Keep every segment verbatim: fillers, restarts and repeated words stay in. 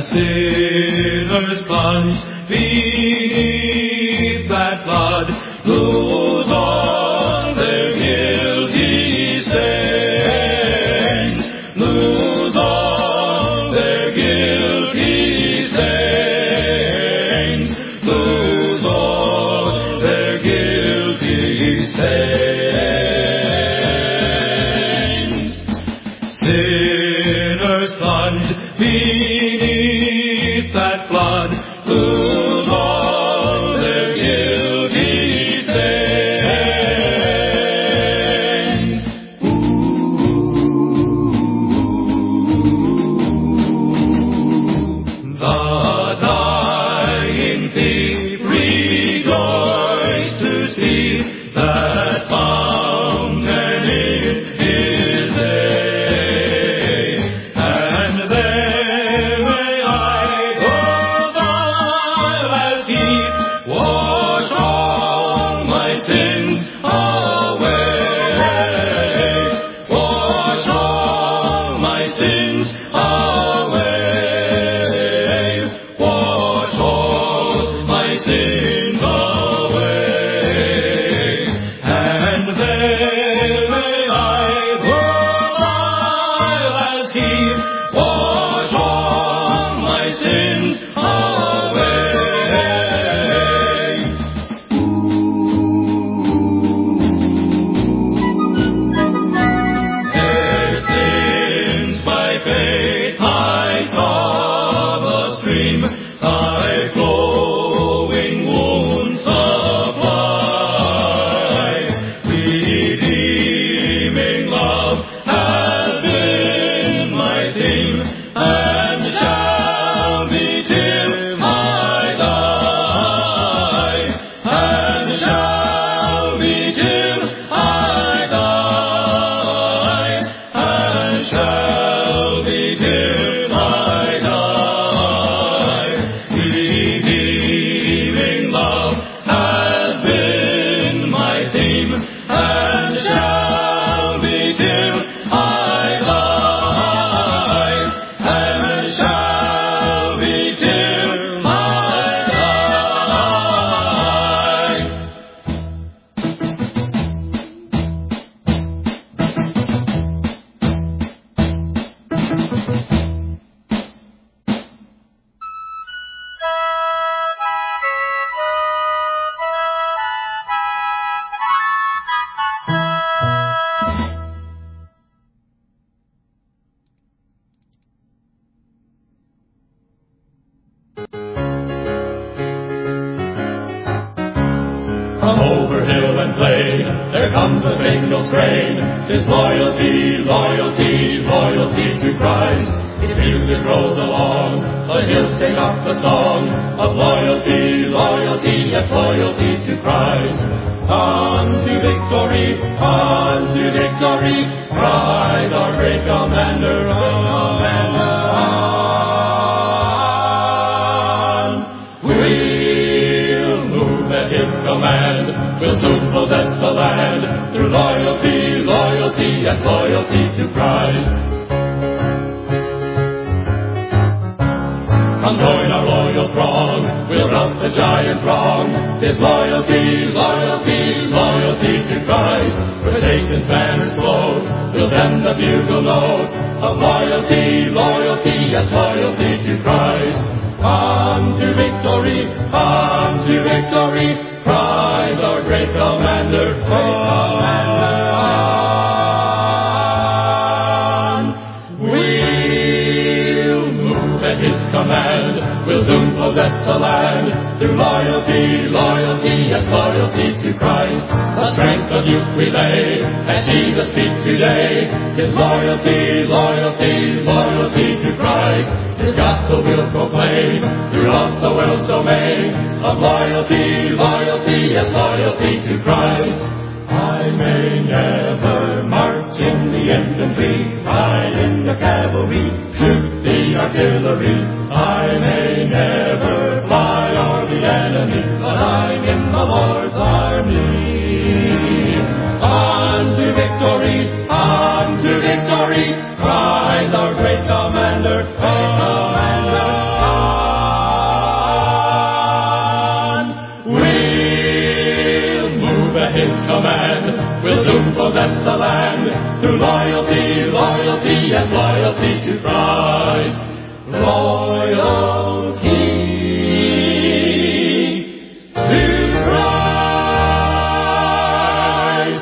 sinners plunge beneath that flood, lose all their guilty stains, lose all their guilty stains, lose all their guilty stains. Sinners plunge beneath that flood, lose all their guilty stains. The dying thief rejoiced to see that fountain in his day, and there may I go while as he wash all my sins away, wash all my sins away, wash all my sins away, and there may I go while as he wash all my sins away. Their sins by faith I saw the stream, thy flowing wounds supply. Redeeming love has been my theme, and shall be till I die, and shall be till I die, and shall be till I die. Redeeming love has been my theme, and shall be till I die, and shall be till I die. From over hill and plain, there comes a single strain. 'Tis loyalty, loyalty, loyalty to Christ. Its music rolls along, the hills take up the song of loyalty, loyalty, yes, loyalty to Christ. On to victory, on to victory, Christ our great commander, commander, on. We'll move at his command, we'll soon possess the land, through loyalty, loyalty, yes, loyalty to Christ. Come join our loyal throng, we'll rout the giant wrong. 'Tis loyalty, loyalty, loyalty to Christ. Where Satan's banners float, we'll send the bugle note of loyalty, loyalty, yes, loyalty to Christ. On to victory, on to victory, Christ our great commander, great commander, on. We'll move at his command, we'll soon possess the land, through loyalty, loyalty, yes, loyalty to Christ. The strength of youth we lay at Jesus' feet today. His loyalty, loyalty, loyalty to Christ. His gospel we'll proclaim throughout the world's domain of loyalty, loyalty, yes, loyalty to Christ. I may never march in the infantry, ride in the cavalry, shoot the artillery. I may never fly o'er the enemy, but I'm in the Lord's army. On to victory, on to victory, Christ our great commander, great commander. loyalty, loyalty, yes, loyalty to Christ. Loyalty to Christ.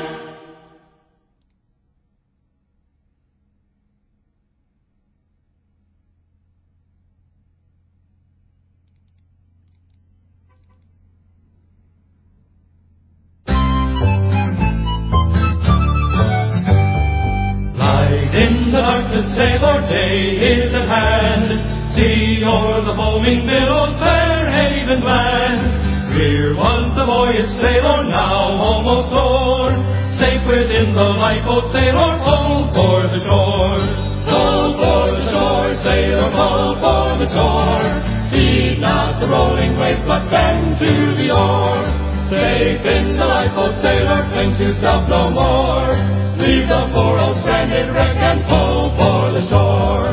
Light in the darkness, sailor, day is at hand. See o'er the foaming billows, fair haven land. Here was the voyage, sailor, now almost o'er. Safe within the lifeboat, sailor, pull for the shore. Pull for the shore, sailor, pull for the shore. Heed not the rolling waves, but stand to the oar. Safe in the lifeboat, sailor, cling to self no more. Leave the poor old stranded wreck and pull for the shore.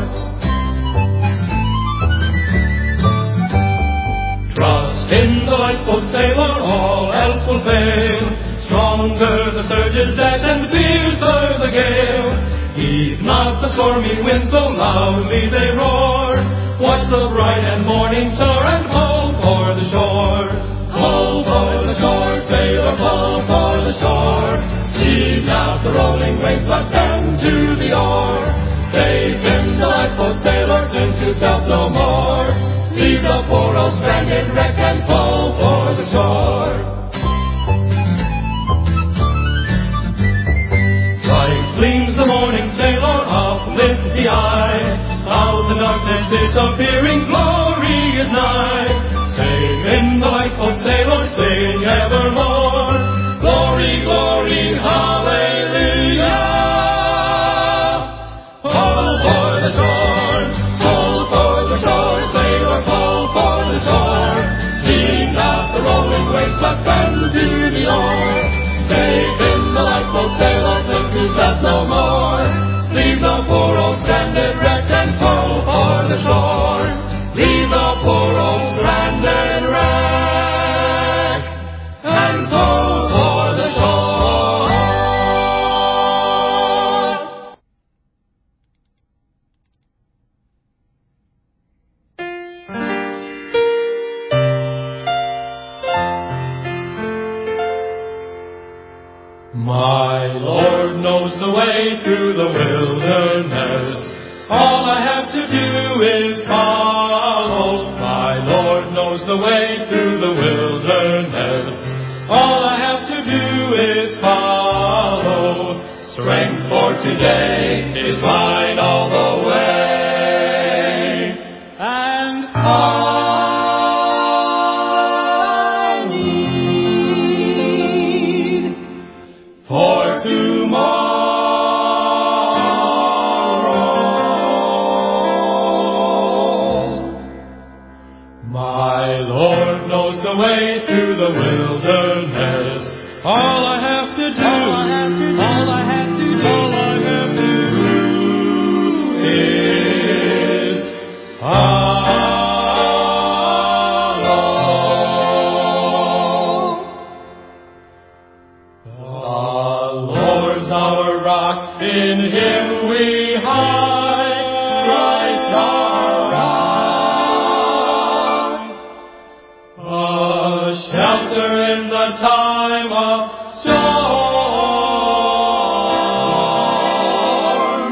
Trust in the lifeboat, sailor, all else will fail. Stronger the surges dash and fiercer the gale. Heed not the stormy winds, so loudly they roar. Watch the bright and morning star and pull for the shore. Pull for the shore, sailor, pull for the shore. Heed not the rolling waves, but stand to the oar. Safe in the lifeboat, sailor, cling to self no more. Leave the poor old stranded wreck and pull for the shore. Bright gleams the morning, sailor, uplift the eye. Clouds and darkness disappearing, glory is nigh. Safe in the lifeboat, sailor, sing evermore. Glory, glory, hallelujah. Pull for the shore, pull for the shore, sailor, pull for the shore. Heed not the rolling waves, but bend to the oar. Safe in the lifeboat, sailor, think to self no more. Leave the poor old stranded wreck and pull for the shore. Leave the poor old stranded wreck and pull for the shore. My Lord knows the way through the wilderness. All I have to do is follow. My Lord knows the way through the wilderness. All I have to do is follow. Strength for today is mine all the way. And I need for tomorrow. My Lord knows the way through the wilderness. All I have to do, all I have to do, all I have to do, all I have to do is follow. The Lord's our rock, in Him we hide. Christ our rock, a shelter in the time of storm.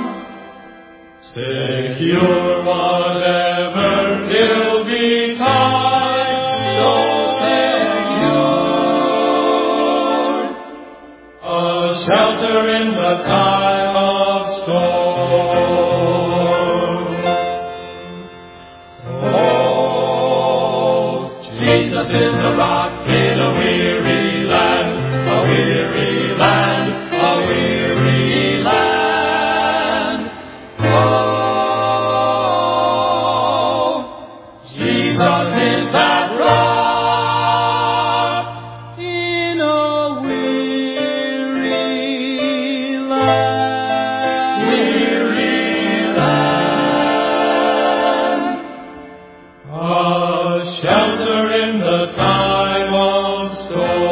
Secure whatever ill betide, so secure, a shelter in the time of storm. Oh, Jesus is the rock in a weary land, a weary land, a weary land. Oh, Jesus is that rock in a weary land, weary land, a shelter in the time of storm.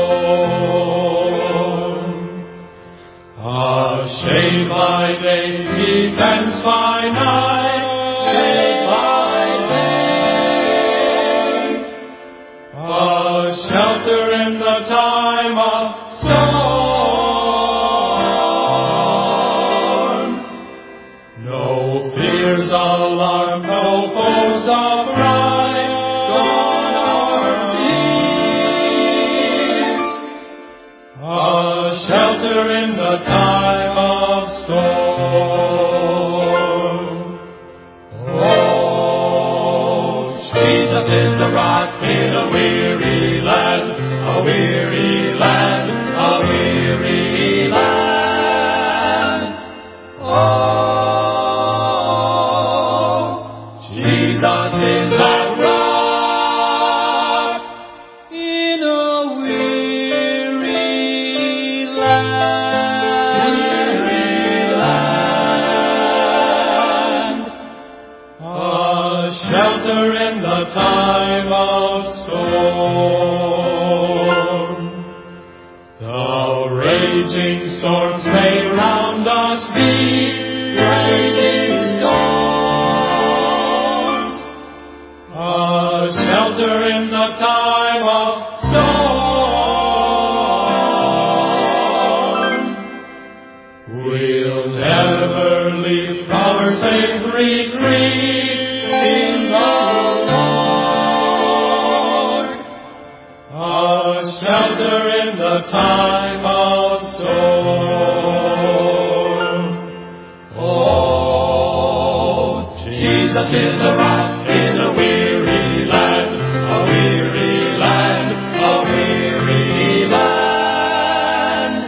is the rock in a weary land, a weary land, a weary land. Oh, Jesus is that rock in a weary land, weary land. A shelter in the time of storm. The raging storms may round us beat, raging storms. A shelter in the time of storm. We'll never leave our safe retreat in the Lord. A shelter in the time of storm. Oh, Jesus is a rock in a weary land, a weary land, a weary land.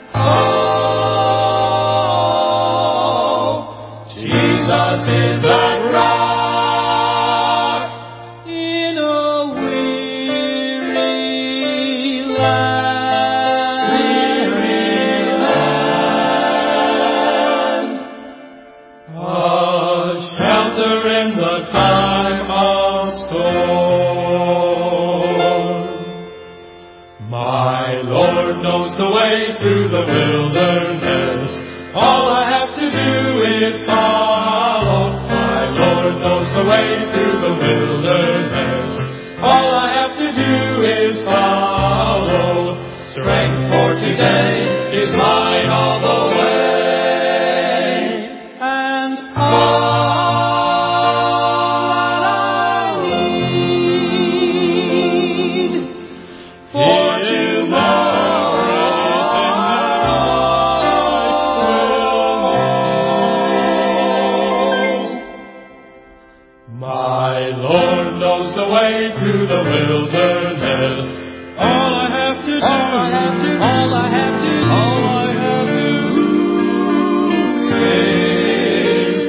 Oh, Jesus is that rock in a weary land, weary land. A shelter in the time of storm. My Lord knows the way through the wilderness. All I have to do is follow. My Lord knows the way through the wilderness. All I have to do is follow. Strength for today is mine all the way. And all I need for tomorrow my Lord knows the way through the wilderness. All I have to do, all I have to do, all I have to do, all I have to do is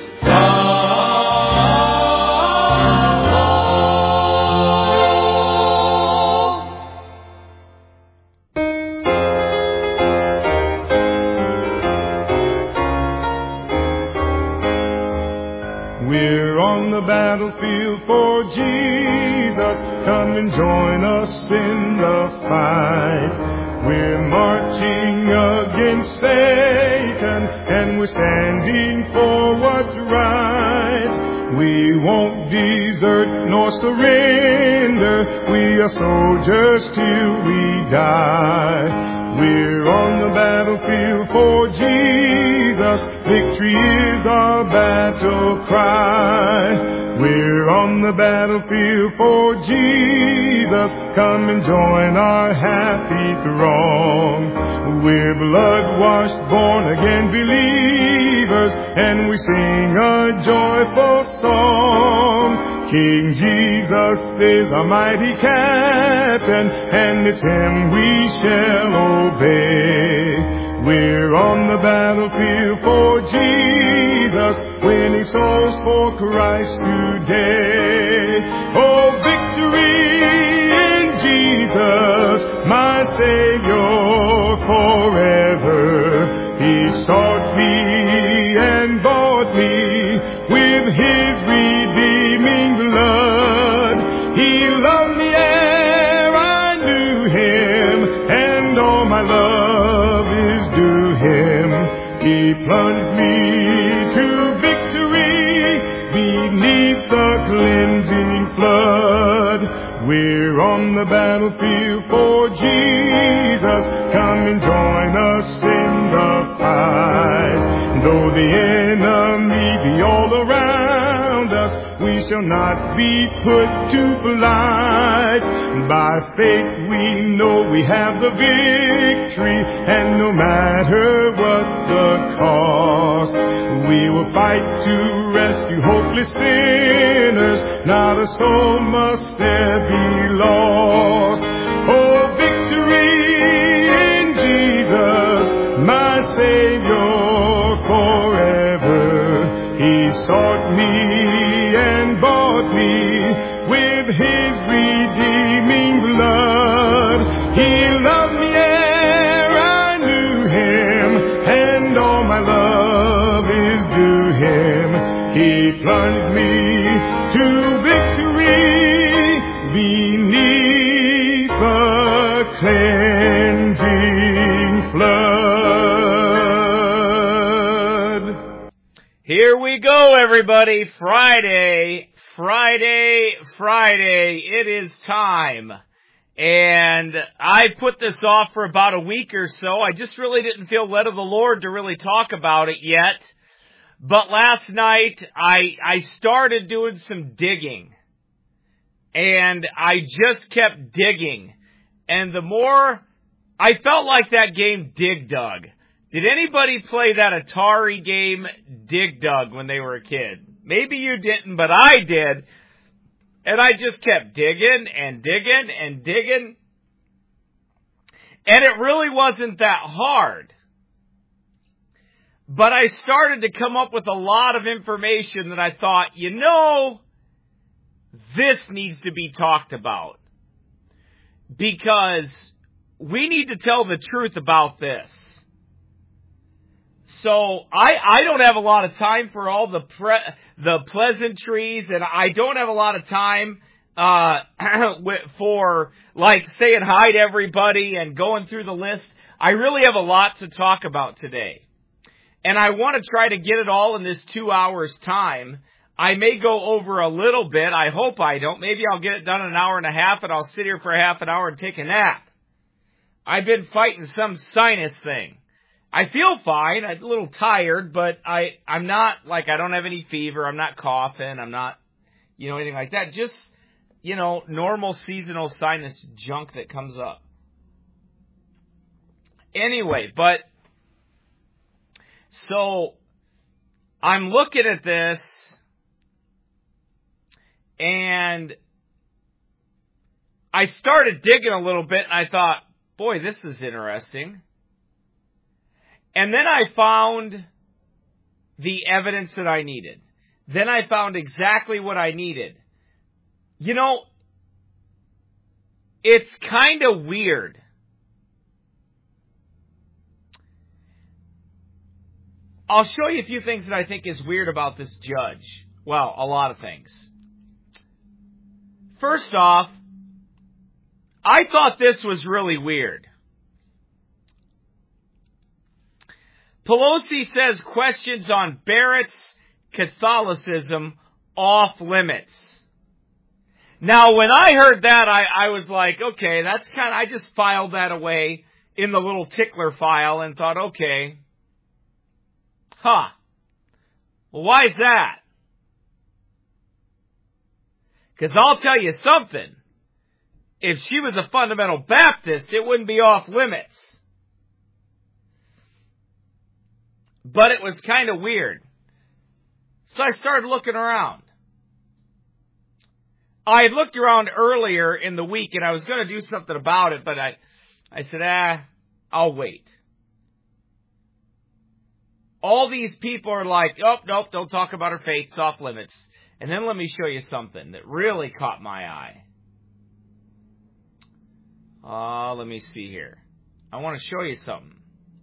We're on the battlefield for Jesus. Come and join us in the fight. We're marching against Satan, and we're standing for what's right. We won't desert nor surrender. We are soldiers till we die. We're on the battlefield for Jesus. Victory is our battle cry. We're on the battlefield for Jesus. Come and join our happy throng. We're blood-washed, born-again believers, and we sing a joyful song. King Jesus is our mighty captain, and it's him we shall obey. We're on the battlefield for Jesus, winning souls for Christ today. Oh, victory in Jesus, my Savior forever. He sought me and bought me with his redeeming blood. He loved me ere I knew him, and all my love is due him. He plunged me to victory beneath the cleansing flood. We're on the battlefield for Jesus. Come and join us in the fight. Though the enemy be all around us, we shall not be put to flight. By faith we know we have the victory, and no matter what the cost, we will fight to rescue hopeless sinners not a soul must there be lost. Oh, victory in Jesus, my Savior forever. He sought me and bought me with His redeeming blood. He loved me ere I knew Him, and all my love is due Him. He plunged me to victory beneath the cleansing flood. Here we go, everybody. Friday, Friday, Friday. It is time. And I put this off for about a week or so. I just really didn't feel led of the Lord to really talk about it yet. But last night, I, I started doing some digging. And I just kept digging. And the more, I felt like that game Dig Dug. Did anybody play that Atari game Dig Dug when they were a kid? Maybe you didn't, but I did. And I just kept digging and digging and digging. And it really wasn't that hard. But I started to come up with a lot of information that I thought, you know, this needs to be talked about. Because we need to tell the truth about this. So I, I don't have a lot of time for all the pre, the pleasantries, and I don't have a lot of time uh, for, like, saying hi to everybody and going through the list. I really have a lot to talk about today. And I want to try to get it all in this two hours time. I may go over a little bit. I hope I don't. Maybe I'll get it done in an hour and a half, and I'll sit here for half an hour and take a nap. I've been fighting some sinus thing. I feel fine. I'm a little tired, but I, I'm not, like, I don't have any fever. I'm not coughing. I'm not, you know, anything like that. Just, you know, normal seasonal sinus junk that comes up. Anyway, but, so, I'm looking at this, and I started digging a little bit, and I thought, boy, this is interesting. And then I found the evidence that I needed. Then I found exactly what I needed. You know, it's kind of weird. I'll show you a few things that I think is weird about this judge. Well, a lot of things. First off, I thought this was really weird. Pelosi says questions on Barrett's Catholicism off limits. Now, when I heard that, I, I was like, okay, that's kind of, I just filed that away in the little tickler file and thought, okay, huh, well, why is that? Because I'll tell you something. If she was a fundamental Baptist, it wouldn't be off limits. But it was kind of weird. So I started looking around. I had looked around earlier in the week, and I was going to do something about it, but I, I said, ah, I'll wait. All these people are like, oh, nope, don't talk about her faith, it's off limits. And then let me show you something that really caught my eye. Uh, let me see here. I want to show you something.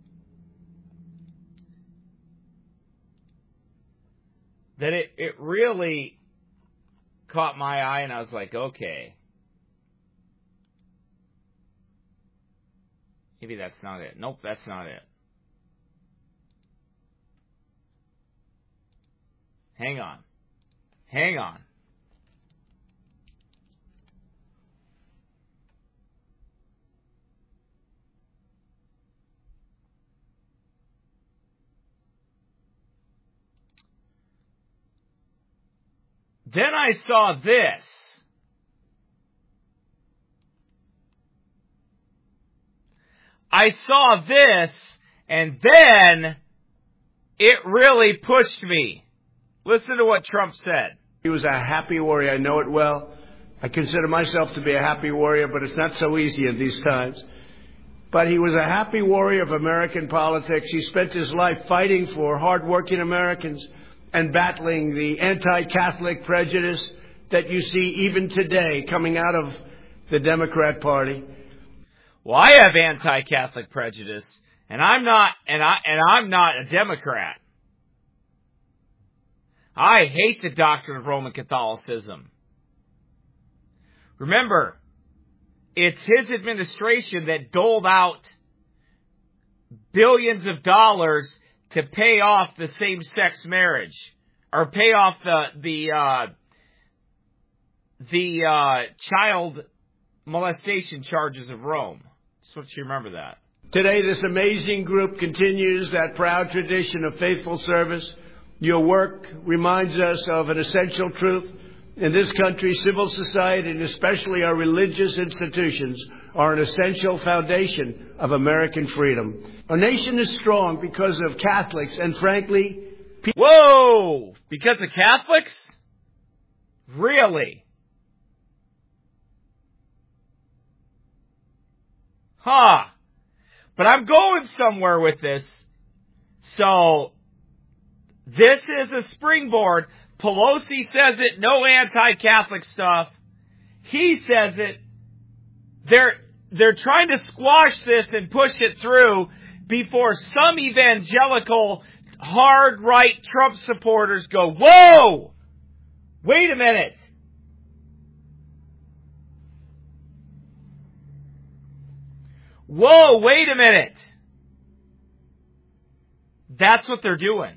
That it, it really caught my eye, and I was like, okay. Maybe that's not it. Nope, that's not it. Hang on. Hang on. Then I saw this. I saw this, and then it really pushed me. Listen to what Trump said. He was a happy warrior. I know it well. I consider myself to be a happy warrior, but it's not so easy in these times. But he was a happy warrior of American politics. He spent his life fighting for hardworking Americans and battling the anti-Catholic prejudice that you see even today coming out of the Democrat Party. Well, I have anti-Catholic prejudice, and I'm not, and I and I'm not a Democrat. I hate the doctrine of Roman Catholicism. Remember, it's his administration that doled out billions of dollars to pay off the same-sex marriage, or pay off the the uh, the uh, child molestation charges of Rome. Just want you to remember that. Today, this amazing group continues that proud tradition of faithful service. Your work reminds us of an essential truth. In this country, civil society, and especially our religious institutions, are an essential foundation of American freedom. Our nation is strong because of Catholics, and frankly... Pe- Whoa! Because of Catholics? Really? Huh. But I'm going somewhere with this. So, this is a springboard. Pelosi says it, no anti-Catholic stuff. He says it. They're, they're trying to squash this and push it through before some evangelical, hard right Trump supporters go, whoa! Wait a minute. Whoa, wait a minute. That's what they're doing.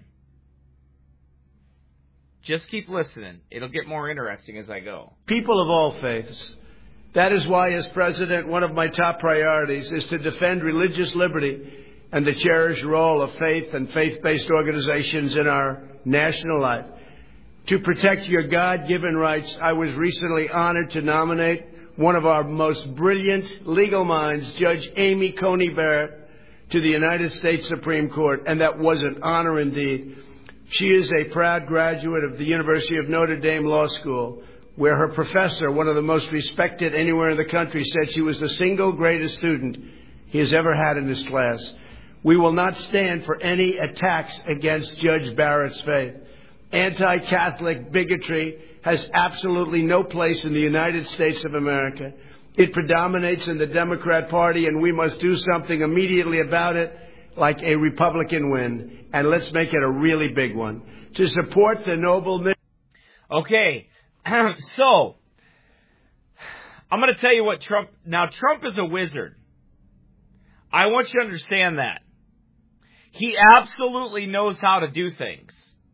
Just keep listening. It'll get more interesting as I go. People of all faiths. That is why, as president, one of my top priorities is to defend religious liberty and the cherished role of faith and faith-based organizations in our national life. To protect your God-given rights, I was recently honored to nominate one of our most brilliant legal minds, Judge Amy Coney Barrett, to the United States Supreme Court, and that was an honor indeed. She is a proud graduate of the University of Notre Dame Law School, where her professor, one of the most respected anywhere in the country, said she was the single greatest student he has ever had in his class. We will not stand for any attacks against Judge Barrett's faith. Anti-Catholic bigotry has absolutely no place in the United States of America. It predominates in the Democrat Party, and we must do something immediately about it, like a Republican win. And let's make it a really big one. To support the noble mission. Okay, so, I'm going to tell you what Trump... Now, Trump is a wizard. I want you to understand that. He absolutely knows how to do things.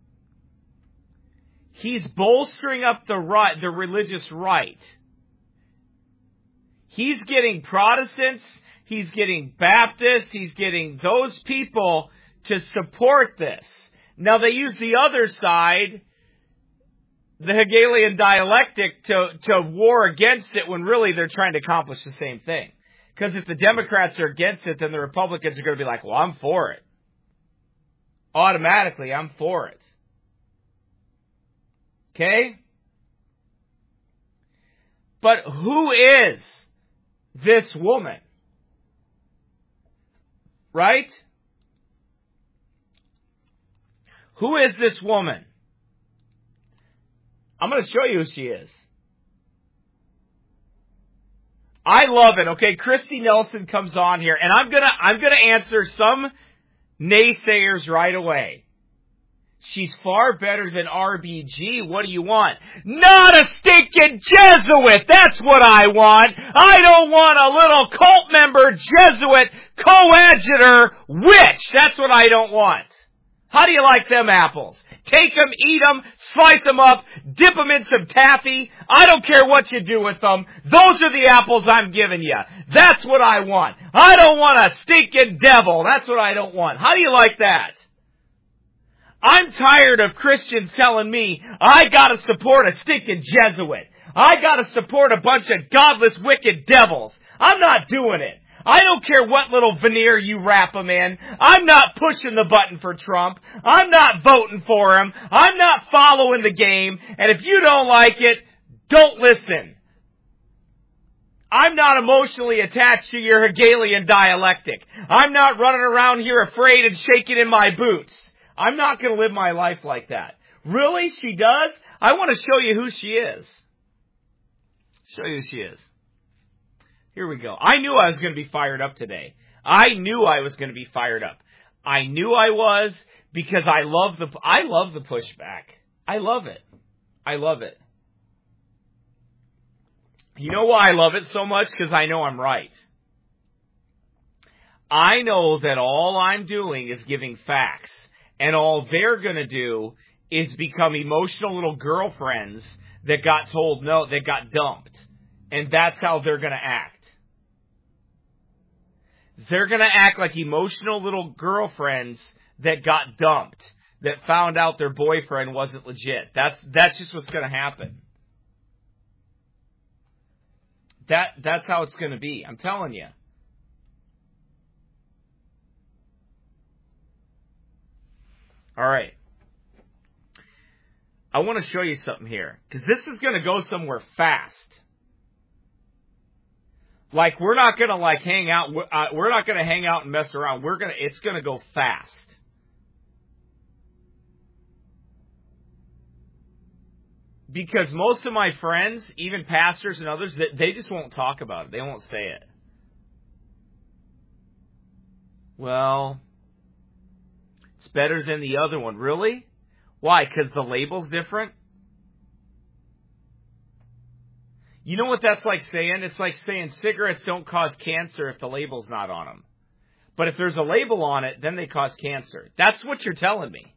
He's bolstering up the right, the religious right. He's getting Protestants, he's getting Baptists, he's getting those people to support this. Now they use the other side, the Hegelian dialectic, to, to war against it when really they're trying to accomplish the same thing. Because if the Democrats are against it, then the Republicans are going to be like, well, I'm for it. Automatically, I'm for it. Okay? But who is this woman? Right? Who is this woman? I'm going to show you who she is. I love it. Okay, Christy Nelson comes on here, and I'm going to I'm going to answer some naysayers right away. She's far better than R B G. What do you want? Not a stinking Jesuit! That's what I want! I don't want a little cult member Jesuit coadjutor witch! That's what I don't want. How do you like them apples? Take them, eat them, slice them up, dip them in some taffy. I don't care what you do with them. Those are the apples I'm giving you. That's what I want. I don't want a stinking devil. That's what I don't want. How do you like that? I'm tired of Christians telling me I gotta support a stinking Jesuit. I gotta support a bunch of godless, wicked devils. I'm not doing it. I don't care what little veneer you wrap them in. I'm not pushing the button for Trump. I'm not voting for him. I'm not following the game. And if you don't like it, don't listen. I'm not emotionally attached to your Hegelian dialectic. I'm not running around here afraid and shaking in my boots. I'm not going to live my life like that. Really? She does? I want to show you who she is. Show you who she is. Here we go. I knew I was going to be fired up today. I knew I was going to be fired up. I knew I was because I love the I love the pushback. I love it. I love it. You know why I love it so much? Because I know I'm right. I know that all I'm doing is giving facts. And all they're going to do is become emotional little girlfriends that got told no, that got dumped. And that's how they're going to act. They're going to act like emotional little girlfriends that got dumped, that found out their boyfriend wasn't legit. That's that's just what's going to happen. That that's how it's going to be. I'm telling you. All right. I want to show you something here, because this is going to go somewhere fast. Like, we're not going to, like, hang out. Uh, we're not going to hang out and mess around. We're going to, it's going to go fast. Because most of my friends, even pastors and others, they, they just won't talk about it. They won't say it. Well, it's better than the other one. Really? Why? Because the label's different? You know what that's like saying? It's like saying cigarettes don't cause cancer if the label's not on them. But if there's a label on it, then they cause cancer. That's what you're telling me.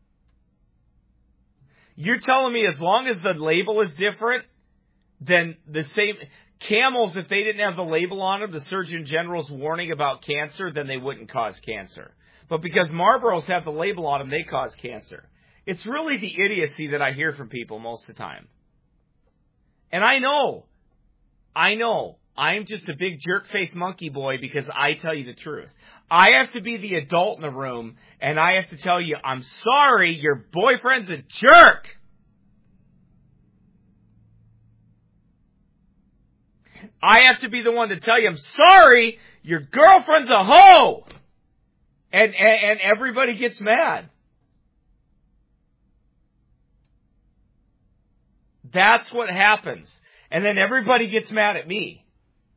You're telling me as long as the label is different, then the same... Camels, if they didn't have the label on them, the Surgeon General's warning about cancer, then they wouldn't cause cancer. But because Marlboros have the label on them, they cause cancer. It's really the idiocy that I hear from people most of the time. And I know, I know, I'm just a big jerk-faced monkey boy because I tell you the truth. I have to be the adult in the room, and I have to tell you, I'm sorry, your boyfriend's a jerk. I have to be the one to tell you, I'm sorry, your girlfriend's a hoe. And, and, and everybody gets mad. That's what happens. And then everybody gets mad at me.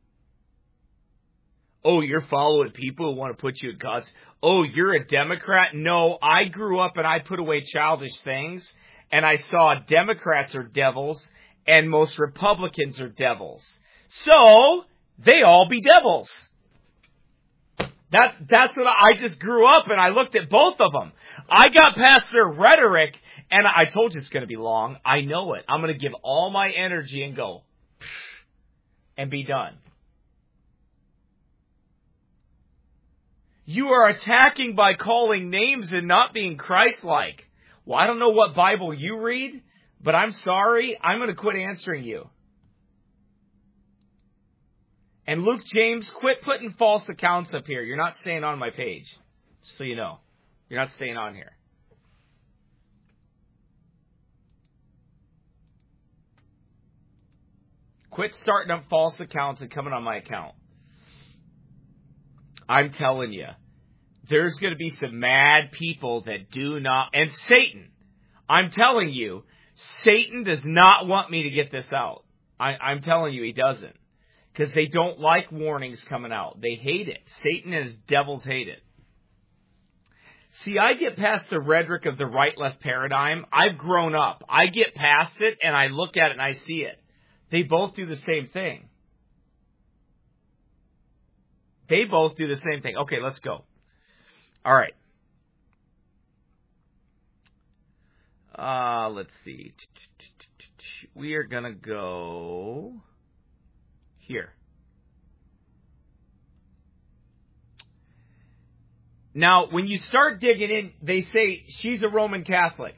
Oh, you're following people who want to put you in God's... Oh, you're a Democrat? No, I grew up and I put away childish things. And I saw Democrats are devils and most Republicans are devils. So, they all be devils. That, that's what I, I just grew up and I looked at both of them. I got past their rhetoric and I told you it's going to be long. I know it. I'm going to give all my energy and go and be done. You are attacking by calling names and not being Christ-like. Well, I don't know what Bible you read, but I'm sorry. I'm going to quit answering you. And Luke James, quit putting false accounts up here. You're not staying on my page. Just so you know. You're not staying on here. Quit starting up false accounts and coming on my account. I'm telling you, there's going to be some mad people that do not... And Satan, I'm telling you, Satan does not want me to get this out. I, I'm telling you, he doesn't. Because they don't like warnings coming out. They hate it. Satan and his devils hate it. See, I get past the rhetoric of the right-left paradigm. I've grown up. I get past it, and I look at it, and I see it. They both do the same thing. They both do the same thing. Okay, let's go. All right. Uh, let's see. We are going to go... here. Now, when you start digging in, they say she's a Roman Catholic.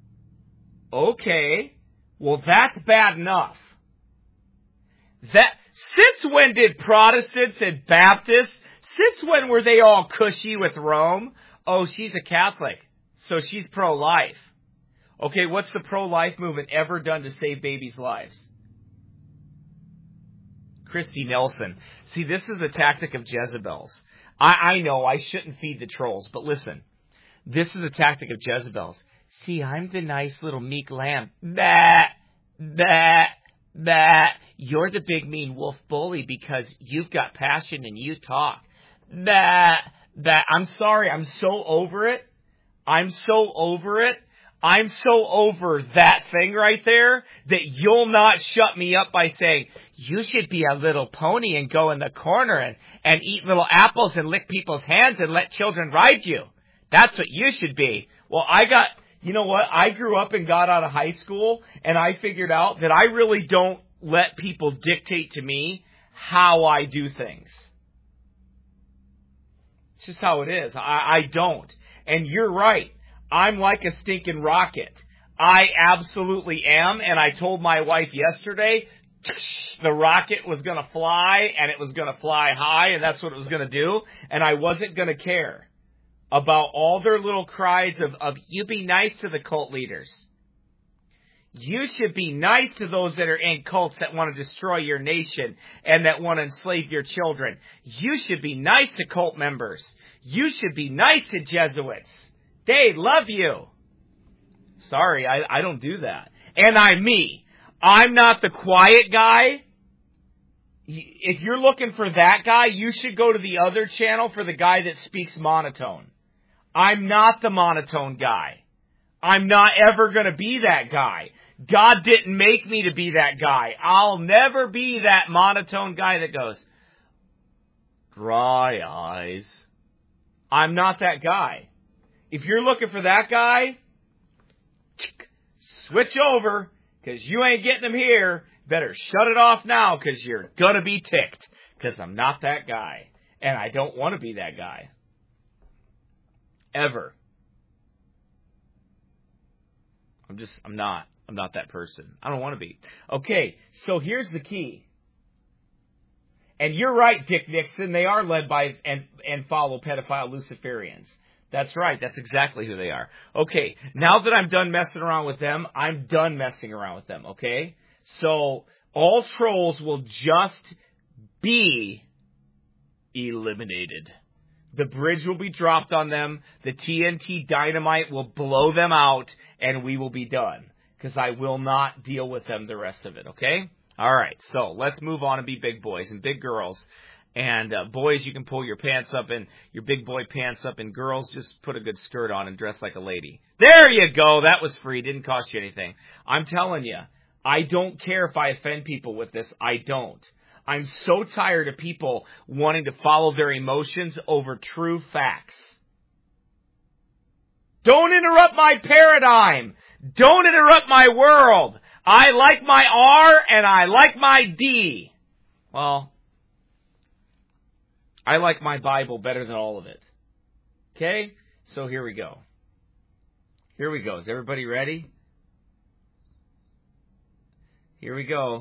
Okay. Well, that's bad enough. That Since when did Protestants and Baptists, since when were they all cushy with Rome? Oh, she's a Catholic, so she's pro-life. Okay, what's the pro-life movement ever done to save babies' lives? Christy Nelson. See, this is a tactic of Jezebel's. I, I know I shouldn't feed the trolls, but listen. This is a tactic of Jezebel's. See, I'm the nice little meek lamb. Bah, bah, bah. You're the big mean wolf bully because you've got passion and you talk. Bah, bah. I'm sorry. I'm so over it. I'm so over it. I'm so over that thing right there that you'll not shut me up by saying, you should be a little pony and go in the corner and, and eat little apples and lick people's hands and let children ride you. That's what you should be. Well, I got, you know what? I grew up and got out of high school and I figured out that I really don't let people dictate to me how I do things. It's just how it is. I, I don't. And you're right. I'm like a stinking rocket. I absolutely am. And I told my wife yesterday, the rocket was going to fly and it was going to fly high and that's what it was going to do. And I wasn't going to care about all their little cries of, of, you be nice to the cult leaders. You should be nice to those that are in cults that want to destroy your nation and that want to enslave your children. You should be nice to cult members. You should be nice to Jesuits. They love you. Sorry, I, I don't do that. And I'm me. I'm not the quiet guy. If you're looking for that guy, you should go to the other channel for the guy that speaks monotone. I'm not the monotone guy. I'm not ever going to be that guy. God didn't make me to be that guy. I'll never be that monotone guy that goes, dry eyes. I'm not that guy. If you're looking for that guy, switch over, because you ain't getting them here. Better shut it off now, because you're going to be ticked, because I'm not that guy. And I don't want to be that guy. Ever. I'm just, I'm not. I'm not that person. I don't want to be. Okay, so here's the key. And you're right, Dick Nixon. They are led by and, and follow pedophile Luciferians. That's right. That's exactly who they are. Okay, now that I'm done messing around with them, I'm done messing around with them, okay? So all trolls will just be eliminated. The bridge will be dropped on them. The T N T dynamite will blow them out, and we will be done. Because I will not deal with them the rest of it, okay? All right, so let's move on and be big boys and big girls. And uh, boys, you can pull your pants up and your big boy pants up. And girls, just put a good skirt on and dress like a lady. There you go. That was free. Didn't cost you anything. I'm telling you, I don't care if I offend people with this. I don't. I'm so tired of people wanting to follow their emotions over true facts. Don't interrupt my paradigm. Don't interrupt my world. I like my R and I like my D. Well, I like my Bible better than all of it. Okay? So here we go. Here we go. Is everybody ready? Here we go.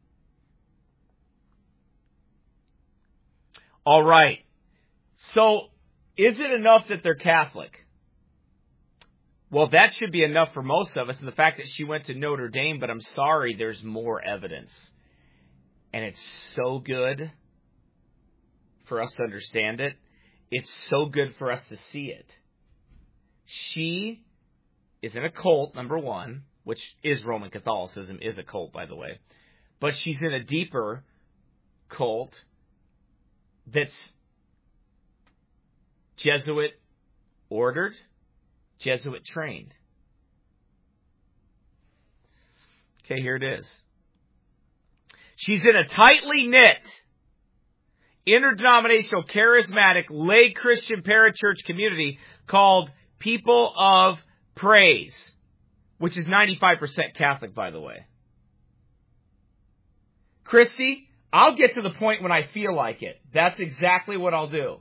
All right. So, is it enough that they're Catholic? Well, that should be enough for most of us. And the fact that she went to Notre Dame, but I'm sorry, there's more evidence. And it's so good for us to understand it. It's so good for us to see it. She is in a cult, number one, which is Roman Catholicism, is a cult, by the way. But she's in a deeper cult that's Jesuit ordered, Jesuit trained. Okay, here it is. She's in a tightly knit, interdenominational, charismatic, lay Christian parachurch community called People of Praise, which is ninety-five percent Catholic, by the way. Christy, I'll get to the point when I feel like it. That's exactly what I'll do.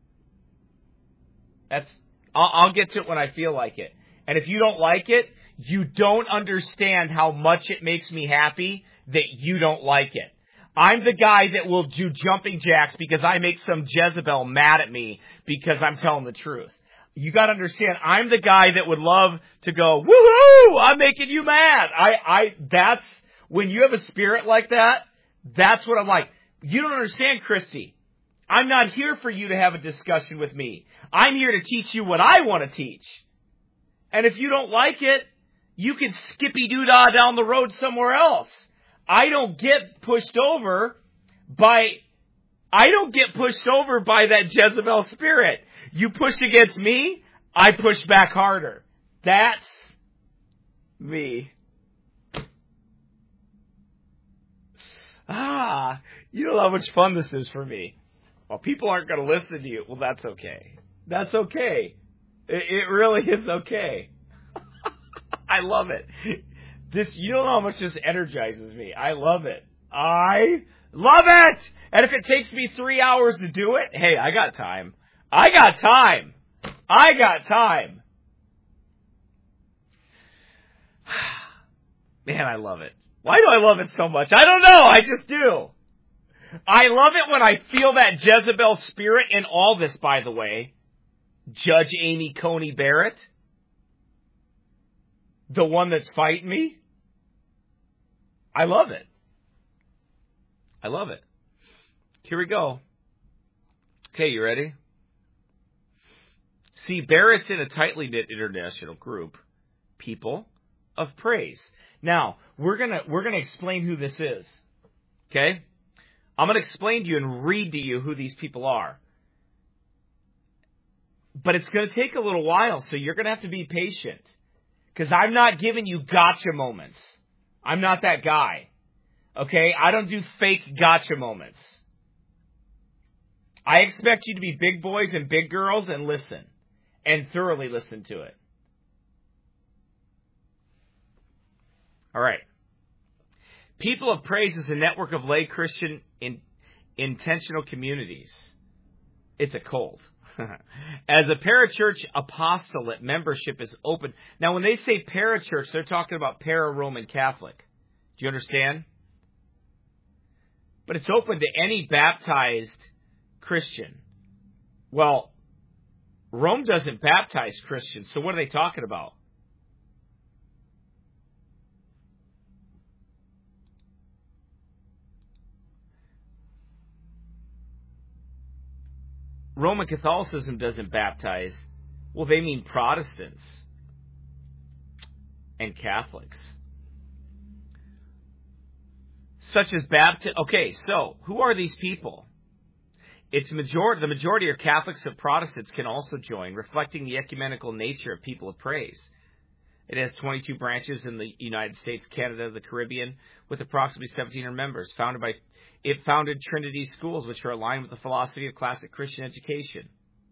That's I'll, I'll get to it when I feel like it. And if you don't like it, you don't understand how much it makes me happy that you don't like it. I'm the guy that will do jumping jacks because I make some Jezebel mad at me because I'm telling the truth. You got to understand, I'm the guy that would love to go, woohoo, I'm making you mad. I, I, that's, when you have a spirit like that, that's what I'm like. You don't understand, Christy. I'm not here for you to have a discussion with me. I'm here to teach you what I want to teach. And if you don't like it, you can skippy-doo-dah down the road somewhere else. I don't get pushed over by, I don't get pushed over by that Jezebel spirit. You push against me, I push back harder. That's me. Ah, you know how much fun this is for me. Well, people aren't going to listen to you. Well, that's okay. That's okay. It, it really is okay. I love it. This, you don't know how much this energizes me. I love it. I love it. And if it takes me three hours to do it, hey, I got time. I got time. I got time. Man, I love it. Why do I love it so much? I don't know. I just do. I love it when I feel that Jezebel spirit in all this, by the way. Judge Amy Coney Barrett. The one that's fighting me. I love it. I love it. Here we go. Okay, you ready? See, Barrett's in a tightly knit international group, People of Praise. Now, we're gonna we're gonna explain who this is. Okay? I'm gonna explain to you and read to you who these people are. But it's gonna take a little while, so you're gonna have to be patient. Because I'm not giving you gotcha moments. I'm not that guy. Okay? I don't do fake gotcha moments. I expect you to be big boys and big girls and listen. And thoroughly listen to it. All right. People of Praise is a network of lay Christian in, intentional communities. It's a cult. As a parachurch apostolate, membership is open. Now, when they say parachurch, they're talking about para-Roman Catholic. Do you understand? But it's open to any baptized Christian. Well, Rome doesn't baptize Christians, so what are they talking about? Roman Catholicism doesn't baptize. Well, they mean Protestants and Catholics. Such as Baptist. Okay, so who are these people? It's majority. The majority are Catholics and Protestants can also join, reflecting the ecumenical nature of People of Praise. It has twenty-two branches in the United States, Canada, the Caribbean, with approximately seventeen hundred members. Founded by, it founded Trinity Schools, which are aligned with the philosophy of classic Christian education.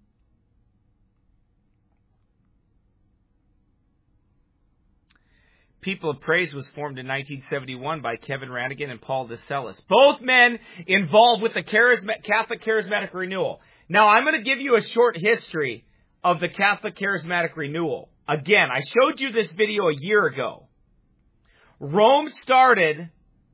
People of Praise was formed in nineteen seventy-one by Kevin Rannigan and Paul DeSellis, both men involved with the charisma- Catholic Charismatic Renewal. Now, I'm going to give you a short history of the Catholic Charismatic Renewal. Again, I showed you this video a year ago. Rome started,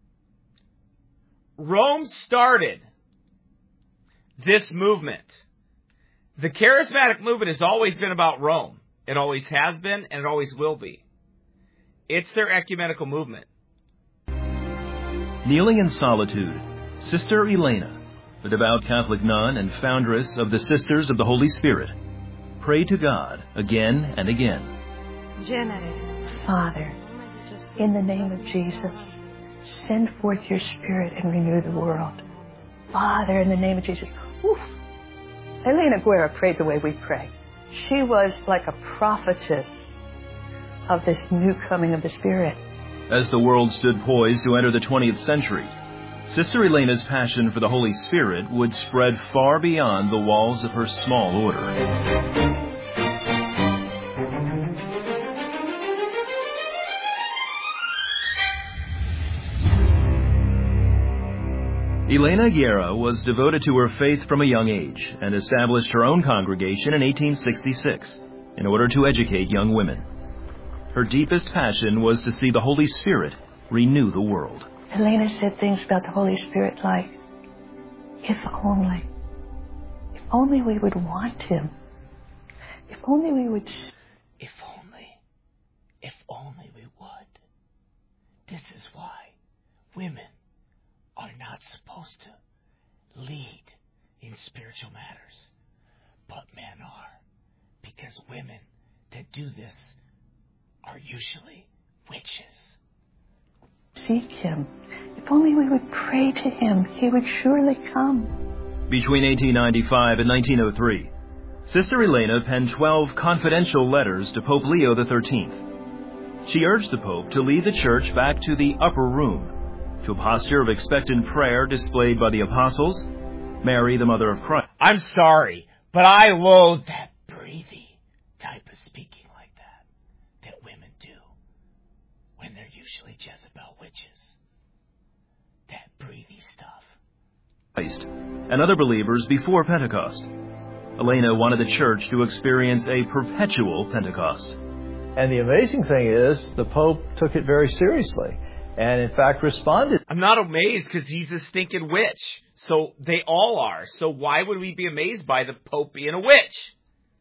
Rome started this movement. The charismatic movement has always been about Rome. It always has been, and it always will be. It's their ecumenical movement. Kneeling in solitude, Sister Elena, a devout Catholic nun and foundress of the Sisters of the Holy Spirit, prayed to God again and again. Father, in the name of Jesus, send forth your Spirit and renew the world. Father, in the name of Jesus. Oof. Elena Guerra prayed the way we pray. She was like a prophetess of this new coming of the Spirit. As the world stood poised to enter the twentieth century, Sister Elena's passion for the Holy Spirit would spread far beyond the walls of her small order. Elena Guerra was devoted to her faith from a young age and established her own congregation in eighteen sixty-six in order to educate young women. Her deepest passion was to see the Holy Spirit renew the world. Elena said things about the Holy Spirit like, if only, if only we would want Him. If only we would... If only, if only we would. This is why women are not supposed to lead in spiritual matters, but men are. Because women that do this are usually witches. Seek Him. If only we would pray to Him, He would surely come. Between eighteen ninety-five and nineteen oh three, Sister Elena penned twelve confidential letters to Pope Leo the thirteenth. She urged the Pope to lead the Church back to the upper room, to a posture of expectant prayer displayed by the apostles, Mary, the Mother of Christ. I'm sorry, but I loathe that breathy type of speaking like that, that women do, when they're usually Jezebel witches. That breathy stuff. Christ and other believers before Pentecost. Elena wanted the Church to experience a perpetual Pentecost. And the amazing thing is, the Pope took it very seriously, and in fact responded. I'm not amazed because he's a stinking witch. So they all are. So why would we be amazed by the Pope being a witch?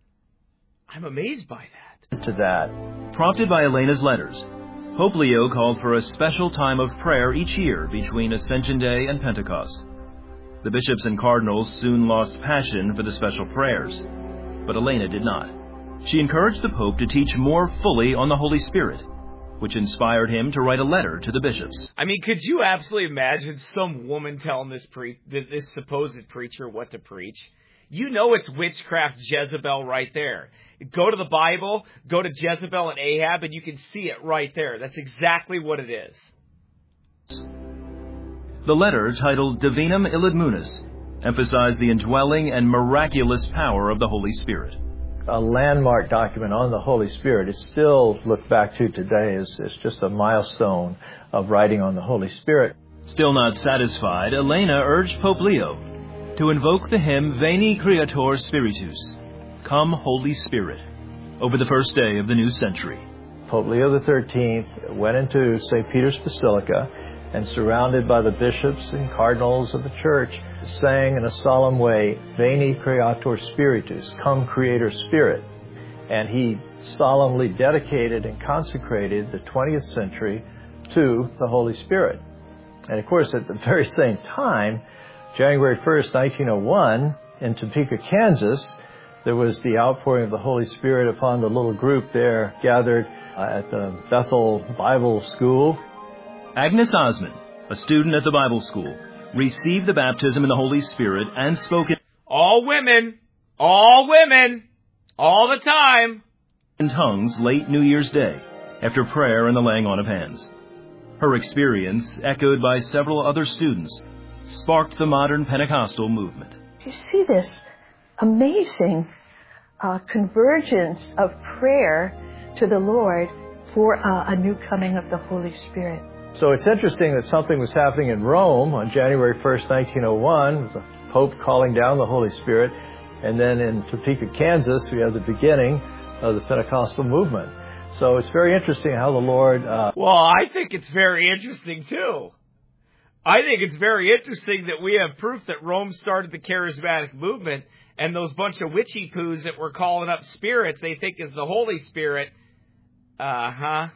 I'm amazed by that. To that. Prompted by Elena's letters, Pope Leo called for a special time of prayer each year between Ascension Day and Pentecost. The bishops and cardinals soon lost passion for the special prayers, but Elena did not. She encouraged the Pope to teach more fully on the Holy Spirit, which inspired him to write a letter to the bishops. I mean, could you absolutely imagine some woman telling this pre- this supposed preacher what to preach? You know it's witchcraft Jezebel right there. Go to the Bible, go to Jezebel and Ahab, and you can see it right there. That's exactly what it is. The letter, titled Divinum Illud Munus, emphasized the indwelling and miraculous power of the Holy Spirit. A landmark document on the Holy Spirit. It's still looked back to today as, as just a milestone of writing on the Holy Spirit. Still not satisfied, Elena urged Pope Leo to invoke the hymn Veni Creator Spiritus, Come Holy Spirit, over the first day of the new century. Pope Leo the thirteenth went into Saint Peter's Basilica and, surrounded by the bishops and cardinals of the Church, sang in a solemn way, Veni Creator Spiritus, Come Creator Spirit. And he solemnly dedicated and consecrated the twentieth century to the Holy Spirit. And of course, at the very same time, January first, nineteen oh one, in Topeka, Kansas, there was the outpouring of the Holy Spirit upon the little group there gathered at the Bethel Bible School. Agnes Osman, a student at the Bible school, received the baptism in the Holy Spirit and spoke in all women, all women, all the time, in tongues late New Year's Day, after prayer and the laying on of hands. Her experience, echoed by several other students, sparked the modern Pentecostal movement. You see this amazing uh, convergence of prayer to the Lord for uh, a new coming of the Holy Spirit. So it's interesting that something was happening in Rome on January first, nineteen oh one, with the Pope calling down the Holy Spirit. And then in Topeka, Kansas, we have the beginning of the Pentecostal movement. So it's very interesting how the Lord... Uh, well, I think it's very interesting, too. I think it's very interesting that we have proof that Rome started the charismatic movement, and those bunch of witchy poos that were calling up spirits they think is the Holy Spirit. Uh-huh.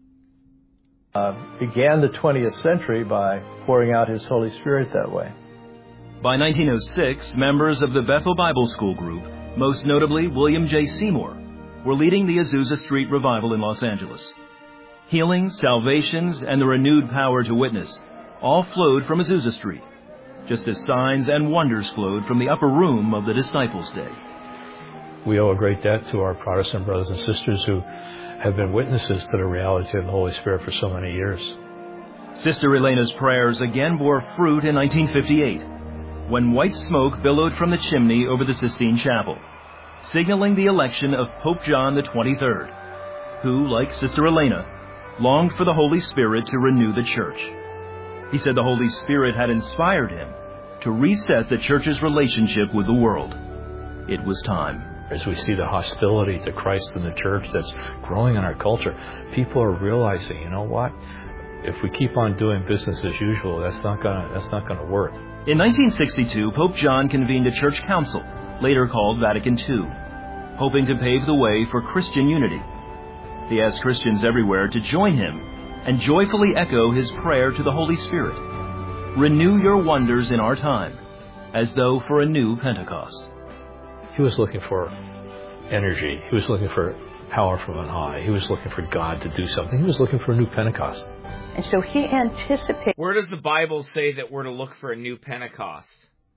Uh, began the twentieth century by pouring out His Holy Spirit that way. By nineteen oh six, members of the Bethel Bible School group, most notably William J. Seymour, were leading the Azusa Street revival in Los Angeles. Healings, salvations, and the renewed power to witness all flowed from Azusa Street, just as signs and wonders flowed from the upper room of the Disciples' Day. We owe a great debt to our Protestant brothers and sisters who have been witnesses to the reality of the Holy Spirit for so many years. Sister Elena's prayers again bore fruit in nineteen fifty-eight, when white smoke billowed from the chimney over the Sistine Chapel, signaling the election of Pope John the twenty-third, who, like Sister Elena, longed for the Holy Spirit to renew the Church. He said the Holy Spirit had inspired him to reset the Church's relationship with the world. It was time. As we see the hostility to Christ and the Church that's growing in our culture, people are realizing, you know what? If we keep on doing business as usual, that's not gonna that's not gonna work. In nineteen sixty-two, Pope John convened a church council, later called Vatican Two, hoping to pave the way for Christian unity. He asked Christians everywhere to join him and joyfully echo his prayer to the Holy Spirit. Renew your wonders in our time, as though for a new Pentecost. He was looking for energy. He was looking for power from on high. He was looking for God to do something. He was looking for a new Pentecost. And so he anticipates. Where does the Bible say that we're to look for a new Pentecost?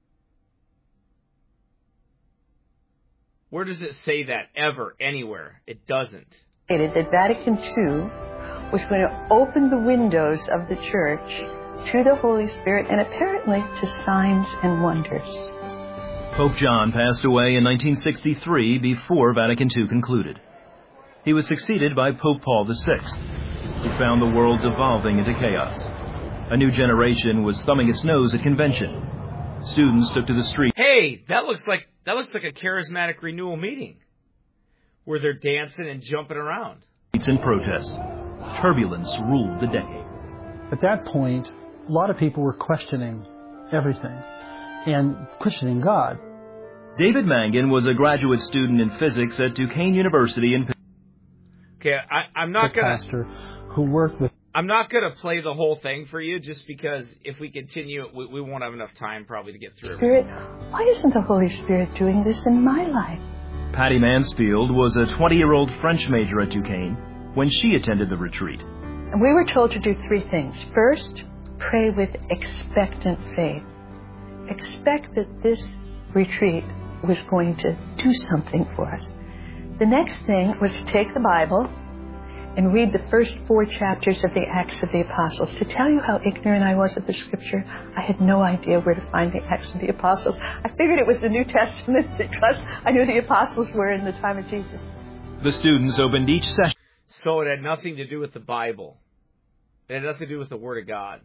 Where does it say that ever, anywhere? It doesn't. That Vatican Two was going to open the windows of the church to the Holy Spirit and apparently to signs and wonders. Pope John passed away in nineteen sixty-three before Vatican Two concluded. He was succeeded by Pope Paul the Sixth, who found the world devolving into chaos. A new generation was thumbing its nose at convention. Students took to the street. Hey, that looks like that looks like a charismatic renewal meeting, where they're dancing and jumping around. In protest, turbulence ruled the day. At that point, a lot of people were questioning everything and questioning God. David Mangan was a graduate student in physics at Duquesne University in. Okay, I, I'm not the gonna. Pastor who worked with. I'm not gonna play the whole thing for you, just because if we continue, we, we won't have enough time probably to get through. Spirit, why isn't the Holy Spirit doing this in my life? Patty Mansfield was a twenty-year-old French major at Duquesne when she attended the retreat. And we were told to do three things. First, pray with expectant faith. Expect that this retreat was going to do something for us. The next thing was to take the Bible and read the first four chapters of the Acts of the Apostles. To tell you how ignorant I was of the Scripture, I had no idea where to find the Acts of the Apostles. I figured it was the New Testament because I knew the Apostles were in the time of Jesus. The students opened each session. So it had nothing to do with the Bible. It had nothing to do with the Word of God.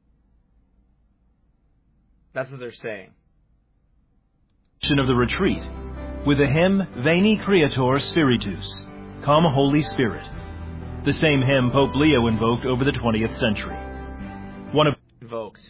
That's what they're saying. Of the retreat with the hymn Veni Creator Spiritus, Come Holy Spirit, the same hymn Pope Leo invoked over the twentieth century. One of invoked.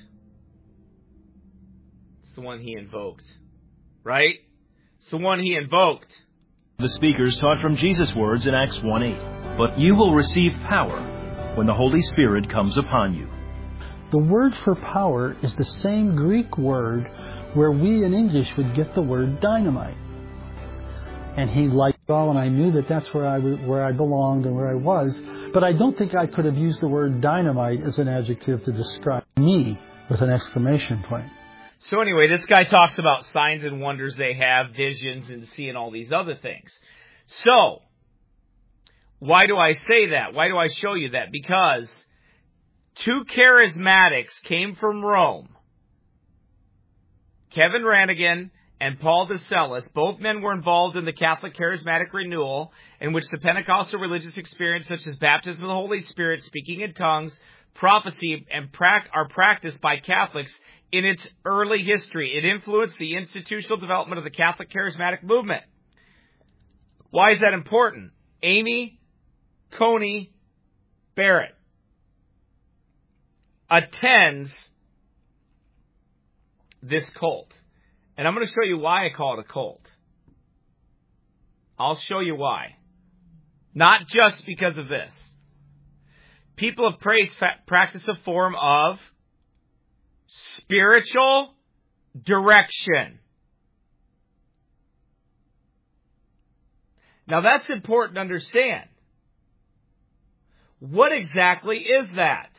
It's the one he invoked, right? It's the one he invoked. The speakers taught from Jesus' words in Acts one eight, but you will receive power when the Holy Spirit comes upon you. The word for power is the same Greek word where we in English would get the word dynamite. And he liked it all, and I knew that that's where I, where I belonged and where I was. But I don't think I could have used the word dynamite as an adjective to describe me with an exclamation point. So anyway, this guy talks about signs and wonders they have, visions, and seeing all these other things. So, why do I say that? Why do I show you that? Because two charismatics came from Rome. Kevin Rannigan and Paul DeSellis, both men were involved in the Catholic Charismatic Renewal, in which the Pentecostal religious experience such as baptism of the Holy Spirit, speaking in tongues, prophecy, and pra- are practiced by Catholics in its early history. It influenced the institutional development of the Catholic Charismatic movement. Why is that important? Amy Coney Barrett attends this cult. And I'm going to show you why I call it a cult. I'll show you why. Not just because of this. People of praise fa- practice a form of spiritual direction. Now that's important to understand. What exactly is that?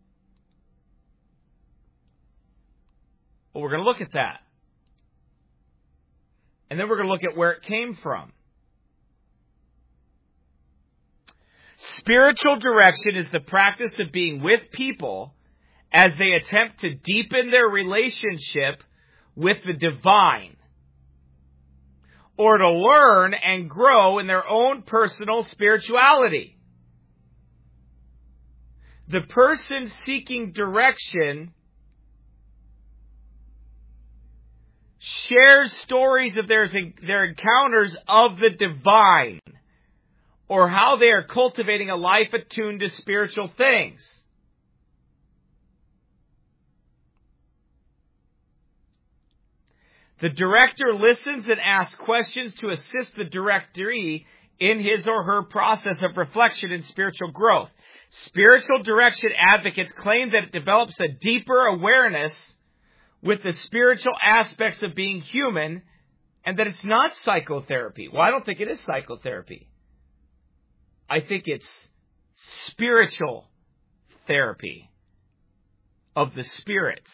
Well, we're going to look at that. And then we're going to look at where it came from. Spiritual direction is the practice of being with people as they attempt to deepen their relationship with the divine, or to learn and grow in their own personal spirituality. The person seeking direction shares stories of their, their encounters of the divine, or how they are cultivating a life attuned to spiritual things. The director listens and asks questions to assist the directee in his or her process of reflection and spiritual growth. Spiritual direction advocates claim that it develops a deeper awareness with the spiritual aspects of being human, and that it's not psychotherapy. Well, I don't think it is psychotherapy. I think it's spiritual therapy of the spirits.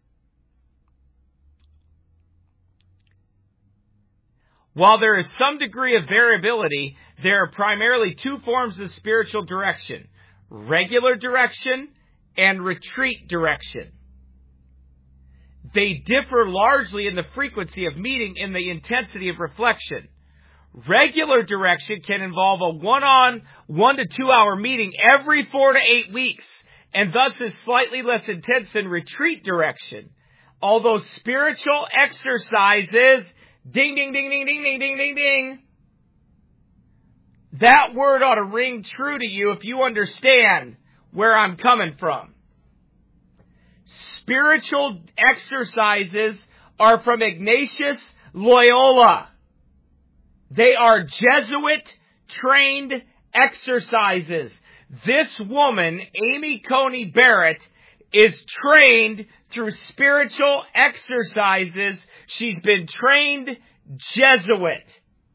While there is some degree of variability, there are primarily two forms of spiritual direction: regular direction and retreat direction. They differ largely in the frequency of meeting and the intensity of reflection. Regular direction can involve a one-on, one to two hour meeting every four to eight weeks, and thus is slightly less intense than retreat direction. Although spiritual exercises, ding, ding, ding, ding, ding, ding, ding, ding, ding, that word ought to ring true to you if you understand where I'm coming from. Spiritual exercises are from Ignatius Loyola. They are Jesuit-trained exercises. This woman, Amy Coney Barrett, is trained through spiritual exercises. She's been trained Jesuit.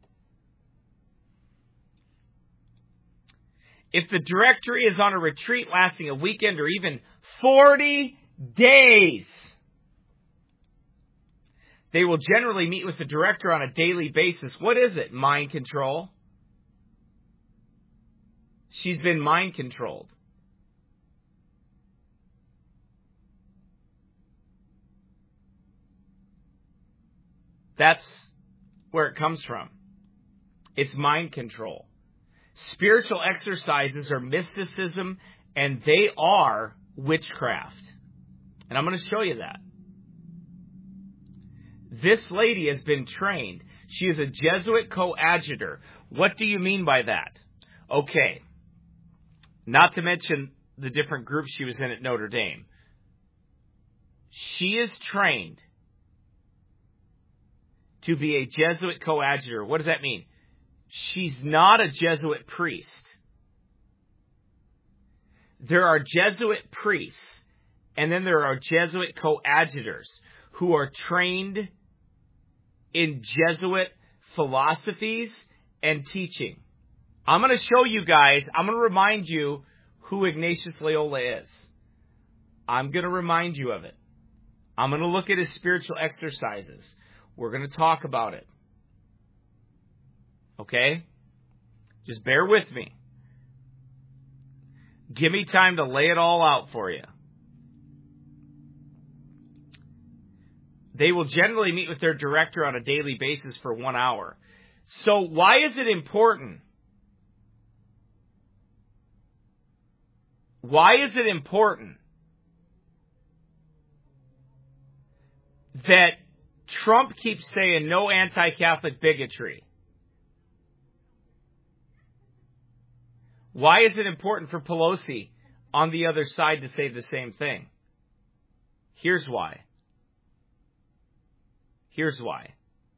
If the directory is on a retreat lasting a weekend or even forty days, they will generally meet with the director on a daily basis. What is it? Mind control. She's been mind controlled. That's where it comes from. It's mind control. Spiritual exercises are mysticism, and they are witchcraft. And I'm going to show you that. This lady has been trained. She is a Jesuit coadjutor. What do you mean by that? Okay. Not to mention the different groups she was in at Notre Dame. She is trained to be a Jesuit coadjutor. What does that mean? She's not a Jesuit priest. There are Jesuit priests, and then there are Jesuit coadjutors who are trained in Jesuit philosophies and teaching. I'm going to show you guys, I'm going to remind you who Ignatius Loyola is. I'm going to remind you of it. I'm going to look at his spiritual exercises. We're going to talk about it. Okay? Just bear with me. Give me time to lay it all out for you. They will generally meet with their director on a daily basis for one hour. So why is it important? Why is it important that Trump keeps saying no anti-Catholic bigotry? Why is it important for Pelosi on the other side to say the same thing? Here's why. Here's why.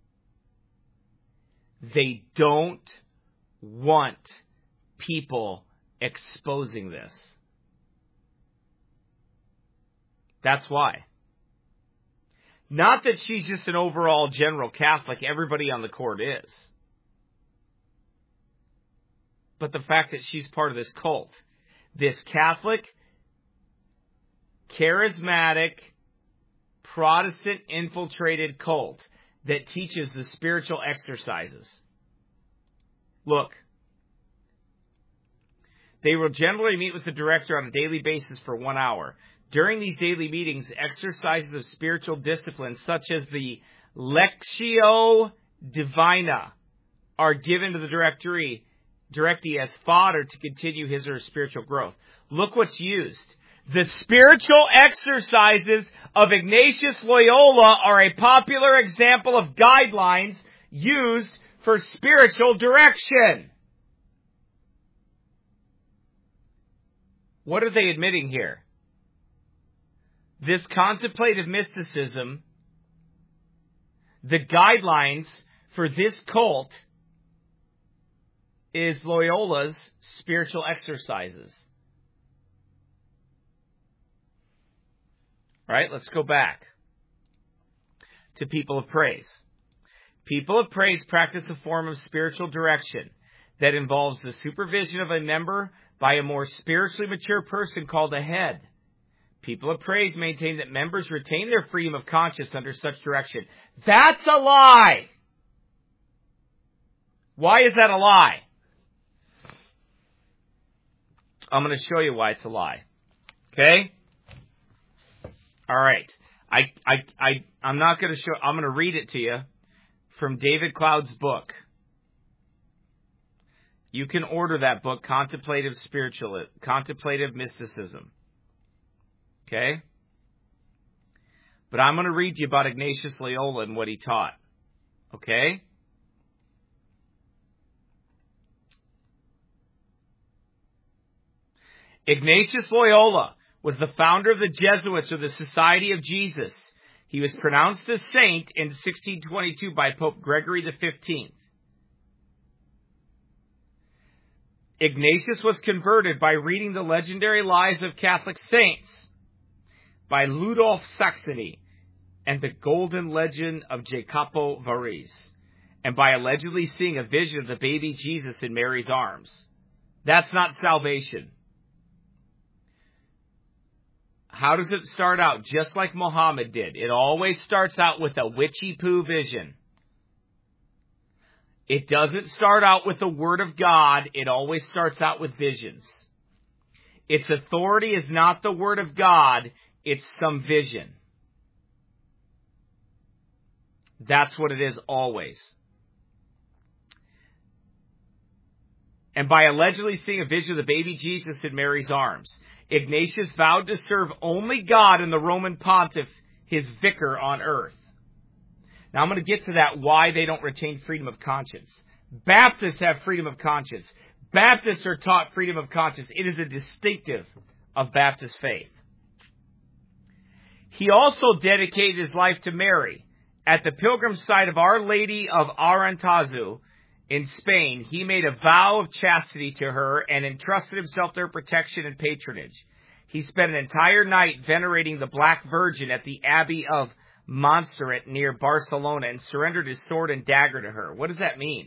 They don't want people exposing this. That's why. Not that she's just an overall general Catholic. Everybody on the court is. But the fact that she's part of this cult. This Catholic, charismatic, Protestant-infiltrated cult that teaches the spiritual exercises. Look. They will generally meet with the director on a daily basis for one hour. During these daily meetings, exercises of spiritual discipline, such as the Lectio Divina, are given to the directory, directee as fodder to continue his or her spiritual growth. Look what's used. The spiritual exercises of Ignatius Loyola are a popular example of guidelines used for spiritual direction. What are they admitting here? This contemplative mysticism The guidelines for this cult is Loyola's spiritual exercises. All right, let's go back to People of Praise. People of Praise practice a form of spiritual direction that involves the supervision of a member by a more spiritually mature person called a head. People of Praise maintain that members retain their freedom of conscience under such direction. That's a lie! Why is that a lie? I'm going to show you why it's a lie. Okay? All right. I, I, I, I'm not going to show, I'm going to read it to you from David Cloud's book. You can order that book, Contemplative Spiritual, Contemplative Mysticism. Okay? But I'm going to read you about Ignatius Loyola and what he taught. Okay? Ignatius Loyola was the founder of the Jesuits, or the Society of Jesus. He was pronounced a saint in sixteen twenty-two by Pope Gregory the fifteenth. Ignatius was converted by reading the legendary lives of Catholic saints by Ludolf Saxony and the Golden Legend of Jacopo Varese, and by allegedly seeing a vision of the baby Jesus in Mary's arms. That's not salvation. How does it start out? Just like Muhammad did. It always starts out with a witchy-poo vision. It doesn't start out with the Word of God. It always starts out with visions. Its authority is not the Word of God. It's some vision. That's what it is always. And by allegedly seeing a vision of the baby Jesus in Mary's arms, Ignatius vowed to serve only God and the Roman pontiff, his vicar on earth. Now I'm going to get to that, why they don't retain freedom of conscience. Baptists have freedom of conscience. Baptists are taught freedom of conscience. It is a distinctive of Baptist faith. He also dedicated his life to Mary. At the pilgrim site of Our Lady of Arantazu in Spain, he made a vow of chastity to her and entrusted himself to her protection and patronage. He spent an entire night venerating the Black Virgin at the Abbey of Montserrat near Barcelona and surrendered his sword and dagger to her. What does that mean?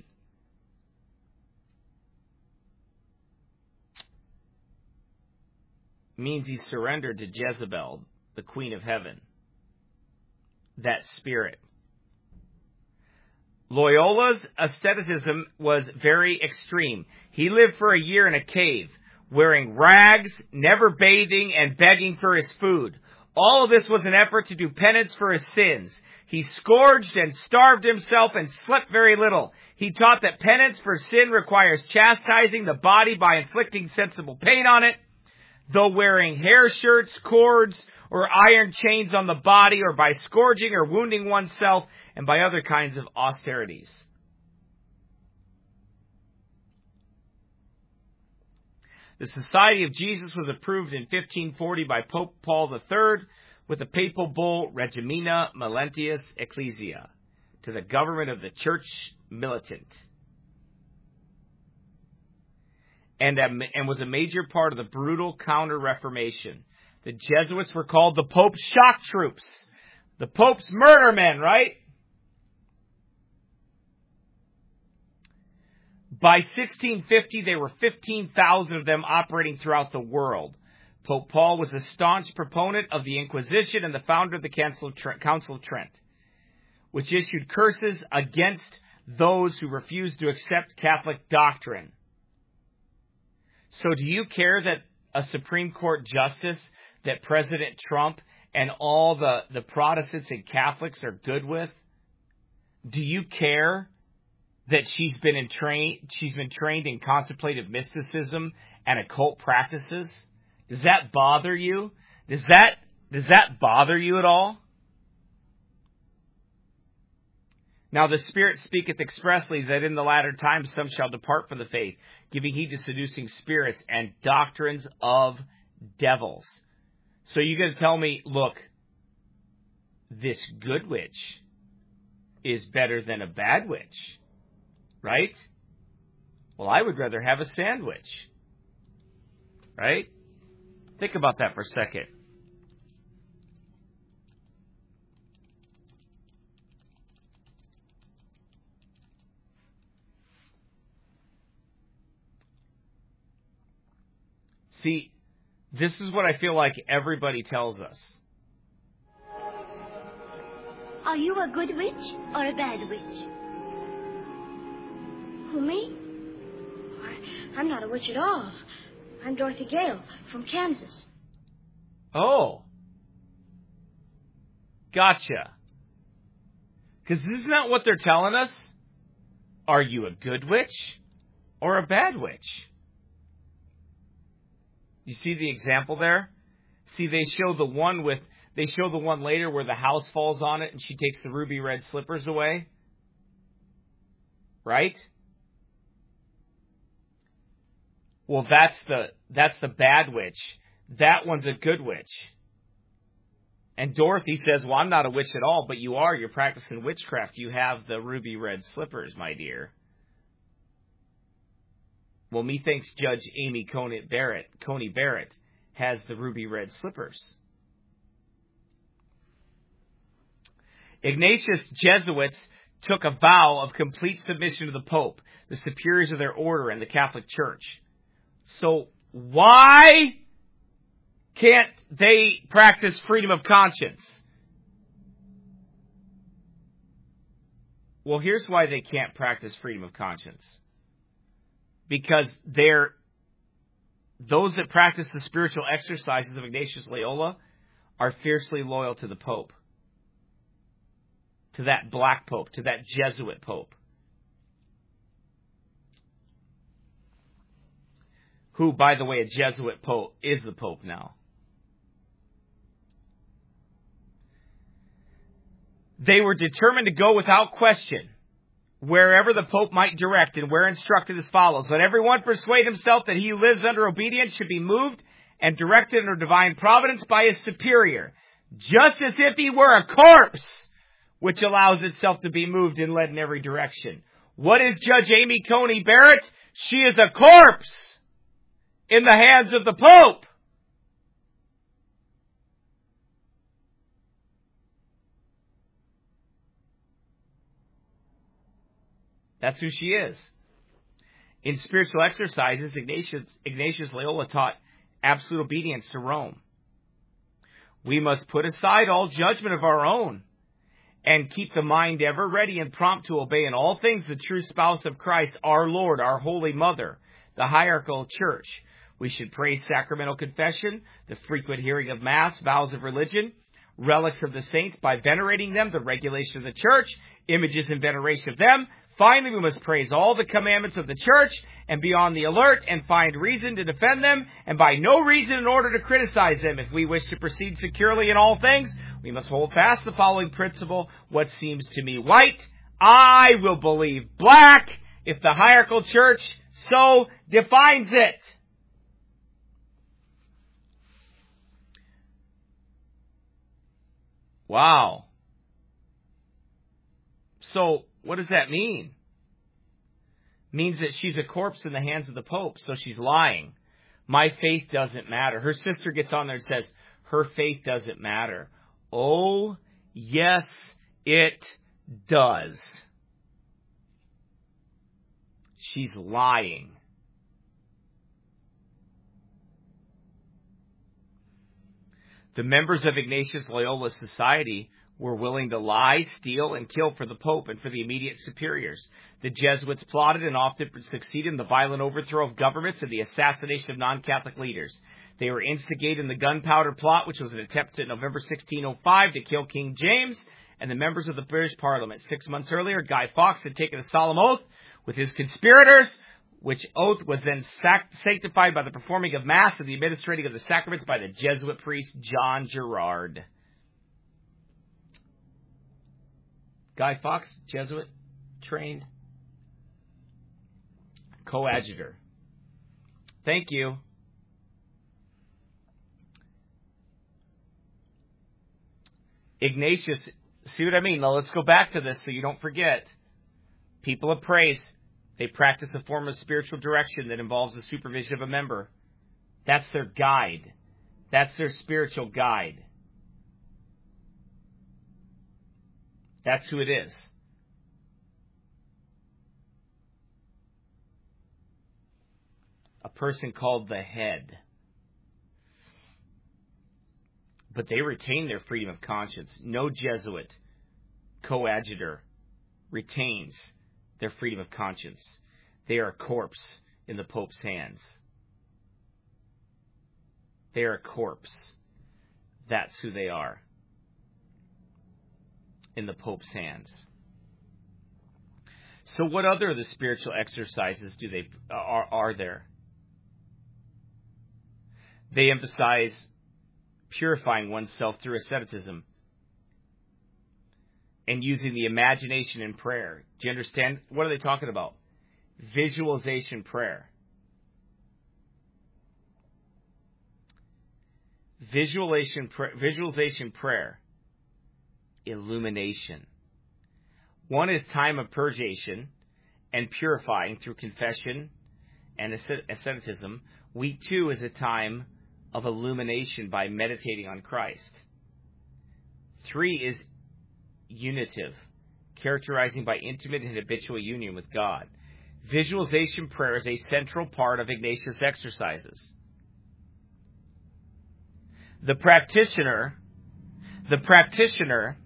It means he surrendered to Jezebel, the Queen of Heaven. That spirit. Loyola's asceticism was very extreme. He lived for a year in a cave, wearing rags, never bathing, and begging for his food. All of this was an effort to do penance for his sins. He scourged and starved himself and slept very little. He taught that penance for sin requires chastising the body by inflicting sensible pain on it, though wearing hair shirts, cords, or iron chains on the body, or by scourging or wounding oneself, and by other kinds of austerities. The Society of Jesus was approved in fifteen forty by Pope Paul the Third with the papal bull Regimina Millentis Ecclesia to the government of the Church Militant, and, and was a major part of the brutal Counter-Reformation. The Jesuits were called the Pope's shock troops, the Pope's murder men, right? By sixteen fifty, there were fifteen thousand of them operating throughout the world. Pope Paul was a staunch proponent of the Inquisition and the founder of the Council of Trent, which issued curses against those who refused to accept Catholic doctrine. So do you care that a Supreme Court justice that President Trump and all the, the Protestants and Catholics are good with? Do you care that she's been in train, she's been trained in contemplative mysticism and occult practices? Does that bother you? Does that does that bother you at all? Now the Spirit speaketh expressly that in the latter times some shall depart from the faith, giving heed to seducing spirits and doctrines of devils. So you're going to tell me, look, this good witch is better than a bad witch, right? Well, I would rather have a sandwich, right? Think about that for a second. See, this is what I feel like everybody tells us. Are you a good witch or a bad witch? Who, me? I, I'm not a witch at all. I'm Dorothy Gale from Kansas. Oh. Gotcha. Because isn't that what they're telling us? Are you a good witch or a bad witch? You see the example there? See, they show the one with, they show the one later where the house falls on it and she takes the ruby red slippers away. Right? Well, that's the, that's the bad witch. That one's a good witch. And Dorothy says, well, I'm not a witch at all, but you are. You're practicing witchcraft. You have the ruby red slippers, my dear. Well, methinks Judge Amy Coney Barrett, Coney Barrett has the ruby red slippers. Ignatius Jesuits took a vow of complete submission to the Pope, the superiors of their order, and the Catholic Church. So why can't they practice freedom of conscience? Well, here's why they can't practice freedom of conscience. Because they're, those that practice the spiritual exercises of Ignatius Loyola are fiercely loyal to the Pope. To that black Pope, to that Jesuit Pope. Who, by the way, a Jesuit Pope is the Pope now. They were determined to go without question wherever the Pope might direct, and were instructed as follows. Let everyone persuade himself that he who lives under obedience should be moved and directed under divine providence by his superior, just as if he were a corpse, which allows itself to be moved and led in every direction. What is Judge Amy Coney Barrett? She is a corpse in the hands of the Pope. That's who she is. In spiritual exercises, Ignatius, Ignatius Loyola taught absolute obedience to Rome. We must put aside all judgment of our own and keep the mind ever ready and prompt to obey in all things the true spouse of Christ, our Lord, our Holy Mother, the hierarchical church. We should praise sacramental confession, the frequent hearing of Mass, vows of religion, relics of the saints by venerating them, the regulation of the church, images and veneration of them. Finally, we must praise all the commandments of the church and be on the alert and find reason to defend them, and by no reason in order to criticize them. If we wish to proceed securely in all things, we must hold fast the following principle. What seems to me white, I will believe black, if the hierarchical church so defines it. Wow. So, what does that mean? It means that she's a corpse in the hands of the Pope, so she's lying. My faith doesn't matter. Her sister gets on there and says, her faith doesn't matter. Oh, yes, it does. She's lying. The members of Ignatius Loyola's society were willing to lie, steal, and kill for the Pope and for the immediate superiors. The Jesuits plotted and often succeeded in the violent overthrow of governments and the assassination of non-Catholic leaders. They were instigated in the Gunpowder Plot, which was an attempt in November sixteen oh five to kill King James and the members of the British Parliament. Six months earlier, Guy Fawkes had taken a solemn oath with his conspirators, which oath was then sac- sanctified by the performing of Mass and the administrating of the sacraments by the Jesuit priest John Gerard. Guy Fawkes, Jesuit, trained coadjutor. Thank you. Ignatius See what I mean? Now let's go back to this so you don't forget. People of praise, they practice a form of spiritual direction that involves the supervision of a member. That's their guide. That's their spiritual guide. That's who it is. A person called the head. But they retain their freedom of conscience. No Jesuit coadjutor retains their freedom of conscience. They are a corpse in the Pope's hands. They are a corpse. That's who they are. In the Pope's hands. So what other of the spiritual exercises do they are, are there? They emphasize purifying oneself through asceticism and using the imagination in prayer. Do you understand? What are they talking about? Visualization prayer. Visualization, visualization prayer. Illumination. One is time of purgation and purifying through confession and asceticism. Week two is a time of illumination by meditating on Christ. Three is unitive, characterizing by intimate and habitual union with God. Visualization prayer is a central part of Ignatius exercises. The practitioner, the practitioner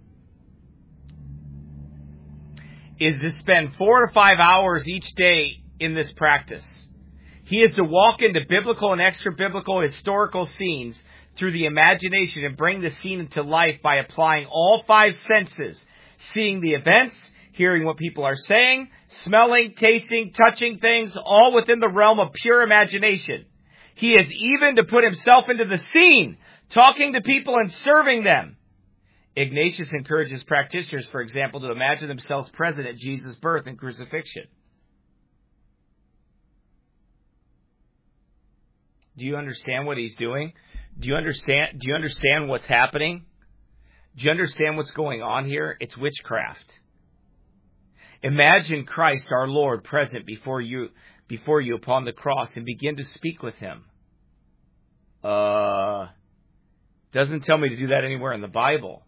is to spend four to five hours each day in this practice. He is to walk into biblical and extra-biblical historical scenes through the imagination and bring the scene into life by applying all five senses, seeing the events, hearing what people are saying, smelling, tasting, touching things, all within the realm of pure imagination. He is even to put himself into the scene, talking to people and serving them. Ignatius encourages practitioners, for example, to imagine themselves present at Jesus' birth and crucifixion. Do you understand what he's doing? Do you understand? Do you understand what's happening? Do you understand what's going on here? It's witchcraft. Imagine Christ our Lord present before you, before you upon the cross, and begin to speak with him. Uh, doesn't tell me to do that anywhere in the Bible.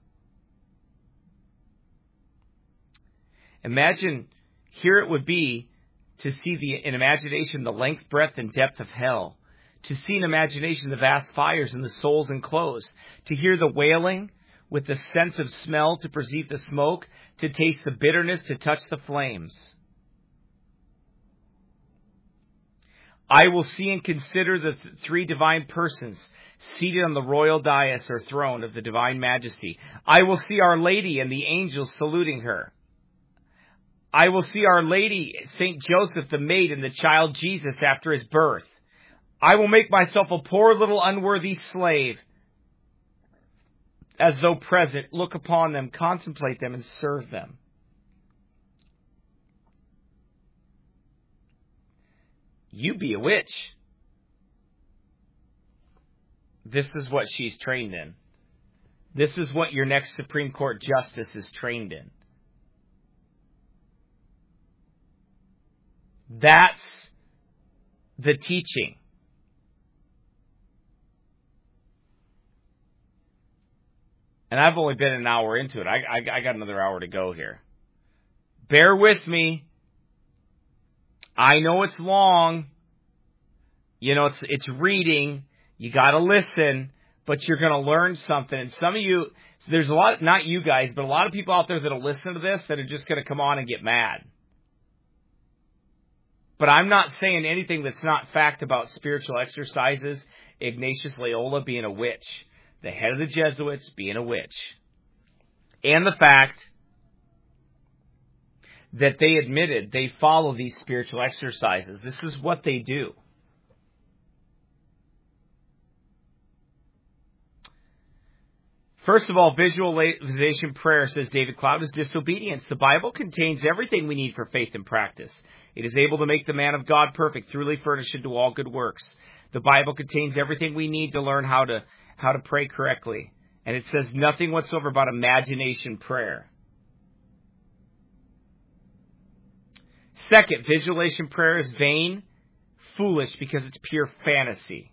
Imagine, here it would be to see the, in imagination the length, breadth, and depth of hell. To see in imagination the vast fires and the souls enclosed. To hear the wailing with the sense of smell, to perceive the smoke, to taste the bitterness, to touch the flames. I will see and consider the th- three divine persons seated on the royal dais or throne of the divine majesty. I will see Our Lady and the angels saluting her. I will see Our Lady, Saint Joseph, the maid, and the child Jesus after his birth. I will make myself a poor little unworthy slave, as though present, look upon them, contemplate them, and serve them. You be a witch. This is what she's trained in. This is what your next Supreme Court justice is trained in. That's the teaching. And I've only been an hour into it. I, I, I got another hour to go here. Bear with me. I know it's long. You know, it's it's reading. You got to listen, but you're going to learn something. And some of you, there's a lot, not you guys, but a lot of people out there that'll listen to this that are just going to come on and get mad. But I'm not saying anything that's not fact about spiritual exercises. Ignatius Loyola being a witch. The head of the Jesuits being a witch. And the fact that they admitted they follow these spiritual exercises. This is what they do. First of all, visualization prayer, says David Cloud, is disobedience. The Bible contains everything we need for faith and practice. It is able to make the man of God perfect, truly furnished into all good works. The Bible contains everything we need to learn how to how to pray correctly And it says nothing whatsoever about imagination prayer. Second, visualization prayer is vain, foolish, because it's pure fantasy.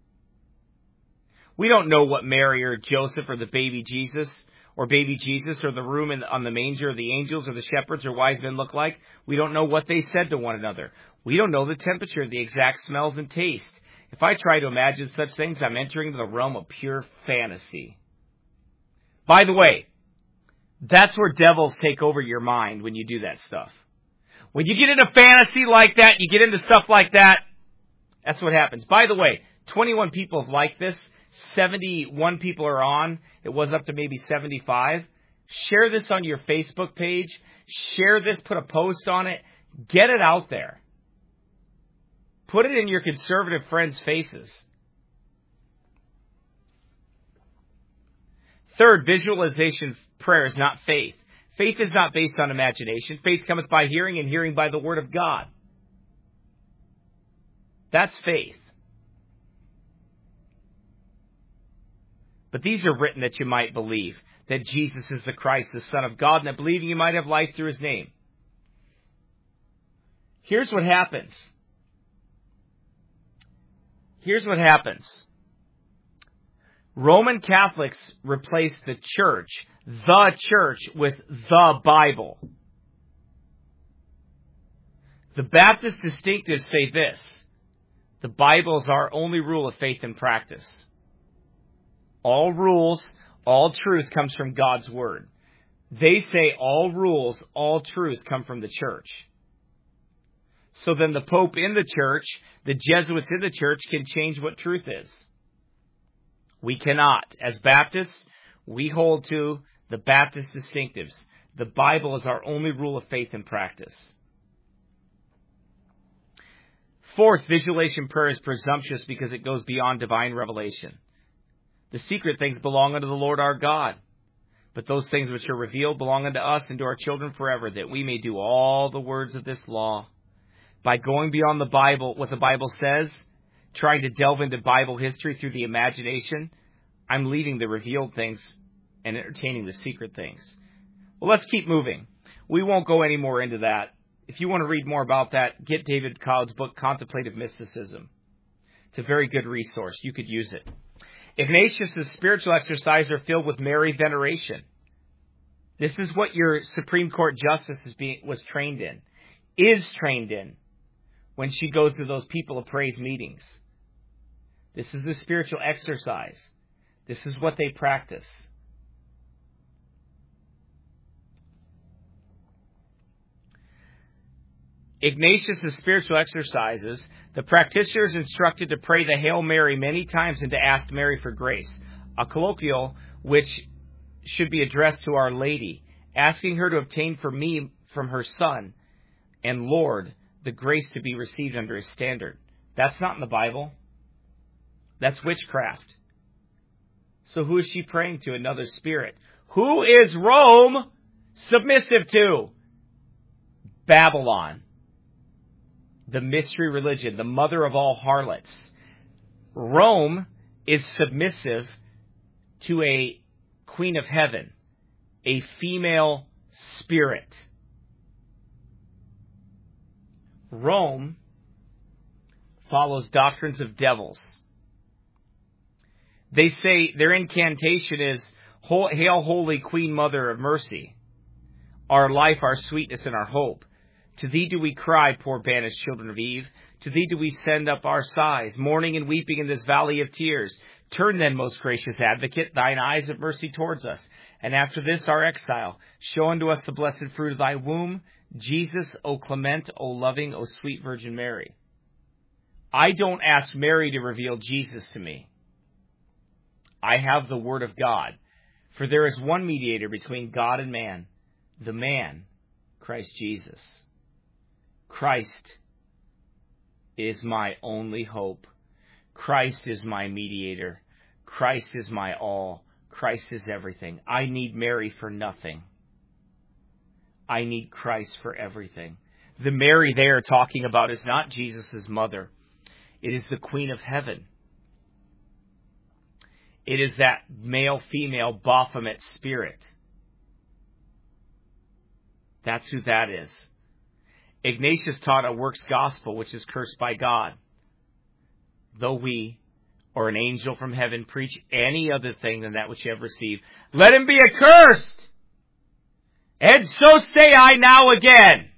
We don't know what Mary or Joseph or the baby Jesus or baby Jesus or the room in, on the manger or the angels or the shepherds or wise men look like. We don't know what they said to one another. We don't know the temperature, the exact smells and taste. If I try to imagine such things, I'm entering the realm of pure fantasy. By the way, that's where devils take over your mind when you do that stuff. When you get into fantasy like that, you get into stuff like that, that's what happens. By the way, twenty-one people have liked this. seventy-one people are on. It was up to maybe seventy-five. Share this on your Facebook page. Share this. Put a post on it. Get it out there. Put it in your conservative friends' faces. Third, visualization prayer is not faith. Faith is not based on imagination. Faith cometh by hearing, and hearing by the word of God. That's faith. But these are written that you might believe that Jesus is the Christ, the Son of God, and that believing you might have life through his name. Here's what happens. Here's what happens. Roman Catholics replaced the church, the church, with the Bible. The Baptist distinctives say this: the Bible is our only rule of faith and practice. All rules, all truth comes from God's Word. They say all rules, all truth come from the church. So then the Pope in the church, the Jesuits in the church can change what truth is. We cannot. As Baptists, we hold to the Baptist distinctives. The Bible is our only rule of faith and practice. Fourth, visualization prayer is presumptuous because it goes beyond divine revelation. The secret things belong unto the Lord our God. But those things which are revealed belong unto us and to our children forever, that we may do all the words of this law. By going beyond the Bible, what the Bible says, trying to delve into Bible history through the imagination, I'm leaving the revealed things and entertaining the secret things. Well, let's keep moving. We won't go any more into that. If you want to read more about that, get David Cloud's book, Contemplative Mysticism. It's a very good resource. You could use it. Ignatius' spiritual exercises are filled with Mary veneration. This is what your Supreme Court justice is being, was trained in, is trained in, when she goes to those people of praise meetings. This is the spiritual exercise. This is what they practice. Ignatius' spiritual exercises, the practitioner is instructed to pray the Hail Mary many times and to ask Mary for grace, a colloquial which should be addressed to Our Lady, asking her to obtain for me from her Son and Lord the grace to be received under his standard. That's not in the Bible. That's witchcraft. So who is she praying to? Another spirit. Who is Rome submissive to? Babylon. The mystery religion, the mother of all harlots. Rome is submissive to a queen of heaven, a female spirit. Rome follows doctrines of devils. They say their incantation is, Hail, Holy Queen Mother of Mercy, our life, our sweetness, and our hope. To thee do we cry, poor banished children of Eve. To thee do we send up our sighs, mourning and weeping in this valley of tears. Turn then, most gracious advocate, thine eyes of mercy towards us. And after this our exile, show unto us the blessed fruit of thy womb, Jesus, O clement, O loving, O sweet Virgin Mary. I don't ask Mary to reveal Jesus to me. I have the Word of God. For there is one mediator between God and man, the man, Christ Jesus. Christ is my only hope. Christ is my mediator. Christ is my all. Christ is everything. I need Mary for nothing. I need Christ for everything. The Mary they are talking about is not Jesus' mother. It is the Queen of Heaven. It is that male-female Baphomet spirit. That's who that is. Ignatius taught a works gospel, which is cursed by God. Though we, or an angel from heaven, preach any other thing than that which you have received, let him be accursed! And so say I now again.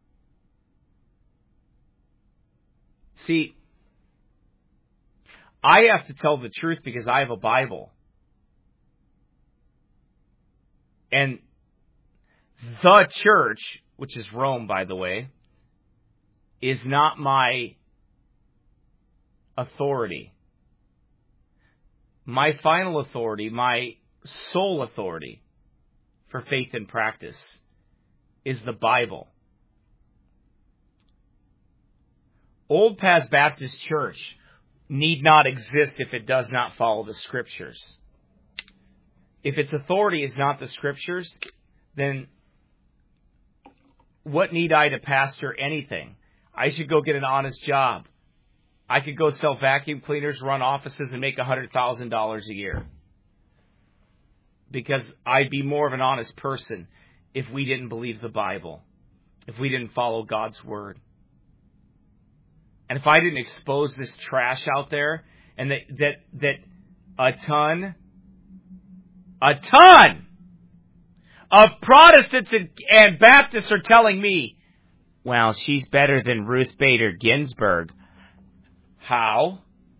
See, I have to tell the truth because I have a Bible. And the church, which is Rome, by the way, is not my authority. My final authority, my sole authority for faith and practice is the Bible. Old Paths Baptist Church need not exist if it does not follow the Scriptures. If its authority is not the Scriptures, then what need I to pastor anything? I should go get an honest job. I could go sell vacuum cleaners, run offices, and make one hundred thousand dollars a year. Because I'd be more of an honest person if we didn't believe the Bible, if we didn't follow God's Word. And if I didn't expose this trash out there, and that that that a ton, a ton of Protestants and, and Baptists are telling me, well, she's better than Ruth Bader Ginsburg. How?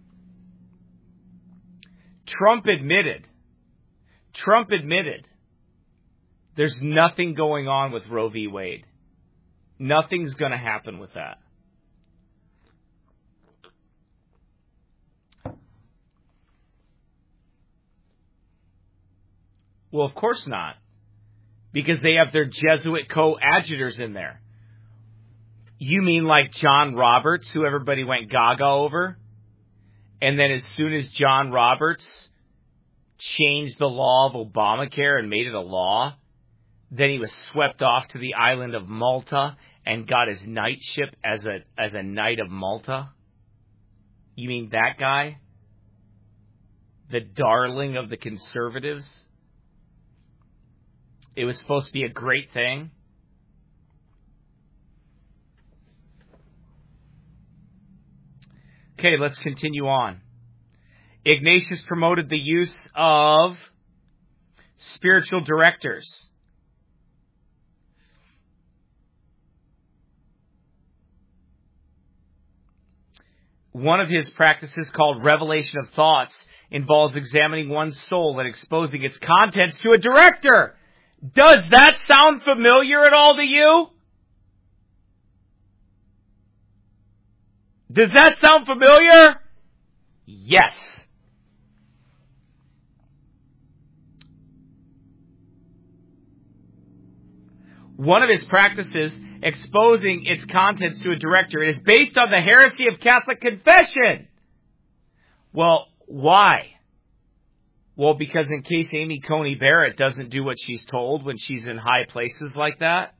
Trump admitted, Trump admitted there's nothing going on with Roe v. Wade. Nothing's going to happen with that. Well, of course not. Because they have their Jesuit coadjutors in there. You mean like John Roberts, who everybody went gaga over? And then as soon as John Roberts changed the law of Obamacare and made it a law, then he was swept off to the island of Malta and got his knightship as a as a knight of Malta? You mean that guy? The darling of the conservatives? It was supposed to be a great thing. Okay, let's continue on. Ignatius promoted the use of spiritual directors. One of his practices, called revelation of thoughts, involves examining one's soul and exposing its contents to a director. Does that sound familiar at all to you? Does that sound familiar? Yes. One of his practices, exposing its contents to a director, is based on the heresy of Catholic confession. Well, why? Well, because in case Amy Coney Barrett doesn't do what she's told when she's in high places like that,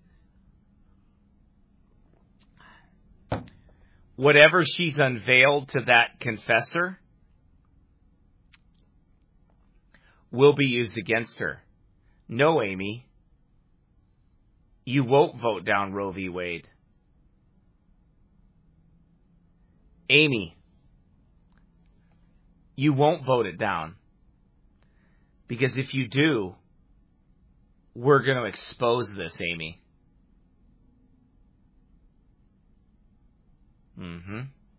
whatever she's unveiled to that confessor will be used against her. No, Amy, you won't vote down Roe v. Wade. Amy, you won't vote it down. Because if you do, we're going to expose this, Amy. Mm-hmm.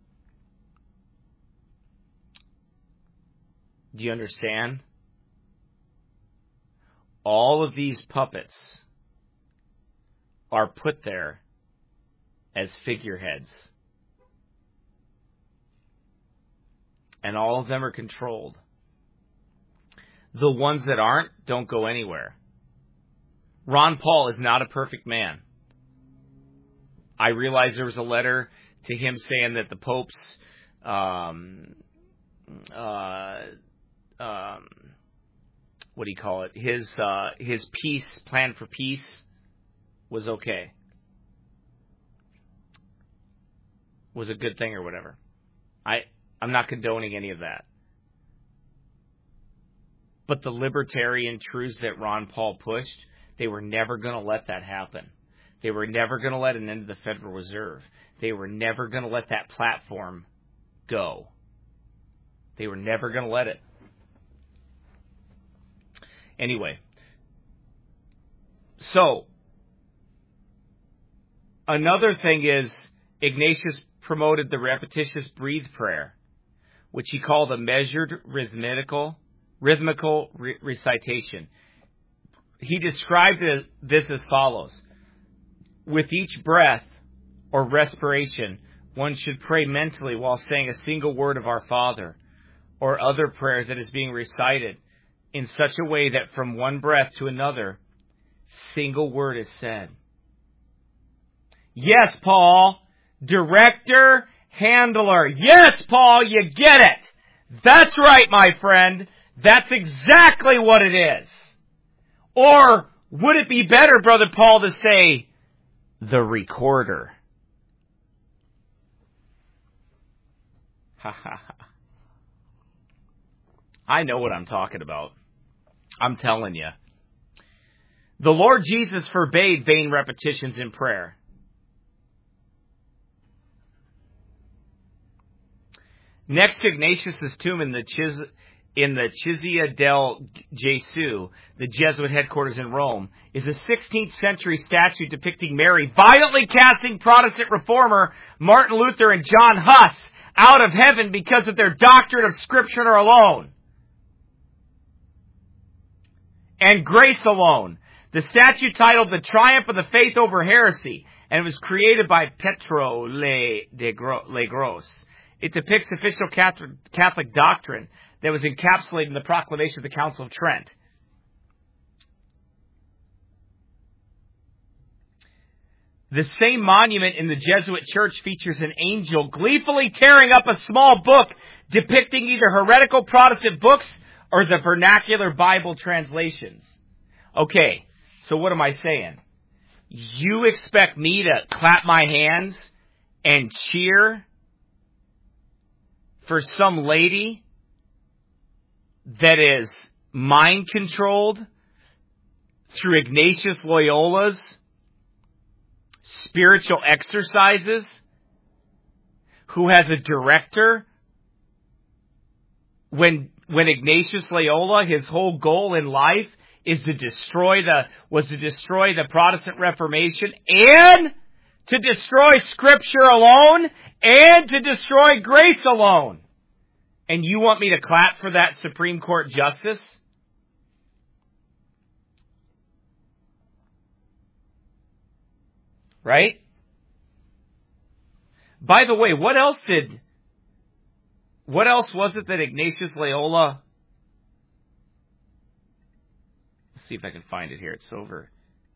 Do you understand? All of these puppets are put there as figureheads. And all of them are controlled. The ones that aren't don't go anywhere. Ron Paul is not a perfect man. I realize there was a letter to him saying that the Pope's um, uh, um, what do you call it? His uh, his peace plan for peace was okay, was a good thing or whatever. I I'm not condoning any of that. But the libertarian truths that Ron Paul pushed, they were never going to let that happen. They were never going to let an end to the Federal Reserve. They were never going to let that platform go. They were never going to let it. Anyway, so another thing is Ignatius promoted the repetitious breathe prayer, which he called a measured rhythmical rhythmical re- recitation. He described it, this as follows. With each breath or respiration, one should pray mentally while saying a single word of Our Father or other prayer that is being recited in such a way that from one breath to another, single word is said. Yes, Paul, director, handler. Yes, Paul, you get it. That's right, my friend. That's exactly what it is. Or would it be better, Brother Paul, to say the recorder? Ha ha ha. I know what I'm talking about. I'm telling you. The Lord Jesus forbade vain repetitions in prayer. Next to Ignatius' tomb in the Chiz, in the Chiesa del Gesù, the Jesuit headquarters in Rome, is a sixteenth century statue depicting Mary violently casting Protestant reformer Martin Luther and John Huss out of heaven because of their doctrine of Scripture alone and grace alone. The statue titled The Triumph of the Faith Over Heresy, and it was created by Pietro Le, de Gro, Le Gros. It depicts official Catholic doctrine that was encapsulated in the proclamation of the Council of Trent. The same monument in the Jesuit church features an angel gleefully tearing up a small book depicting either heretical Protestant books or the vernacular Bible translations. Okay, so what am I saying? You expect me to clap my hands and cheer for some lady that is mind-controlled through Ignatius Loyola's spiritual exercises, who has a director, when when Ignatius Loyola, his whole goal in life is to destroy the was to destroy the Protestant Reformation and to destroy Scripture alone and to destroy grace alone. And you want me to clap for that Supreme Court justice? Right? By the way, what else did, what else was it that Ignatius Loyola, let's see if I can find it here, it's over.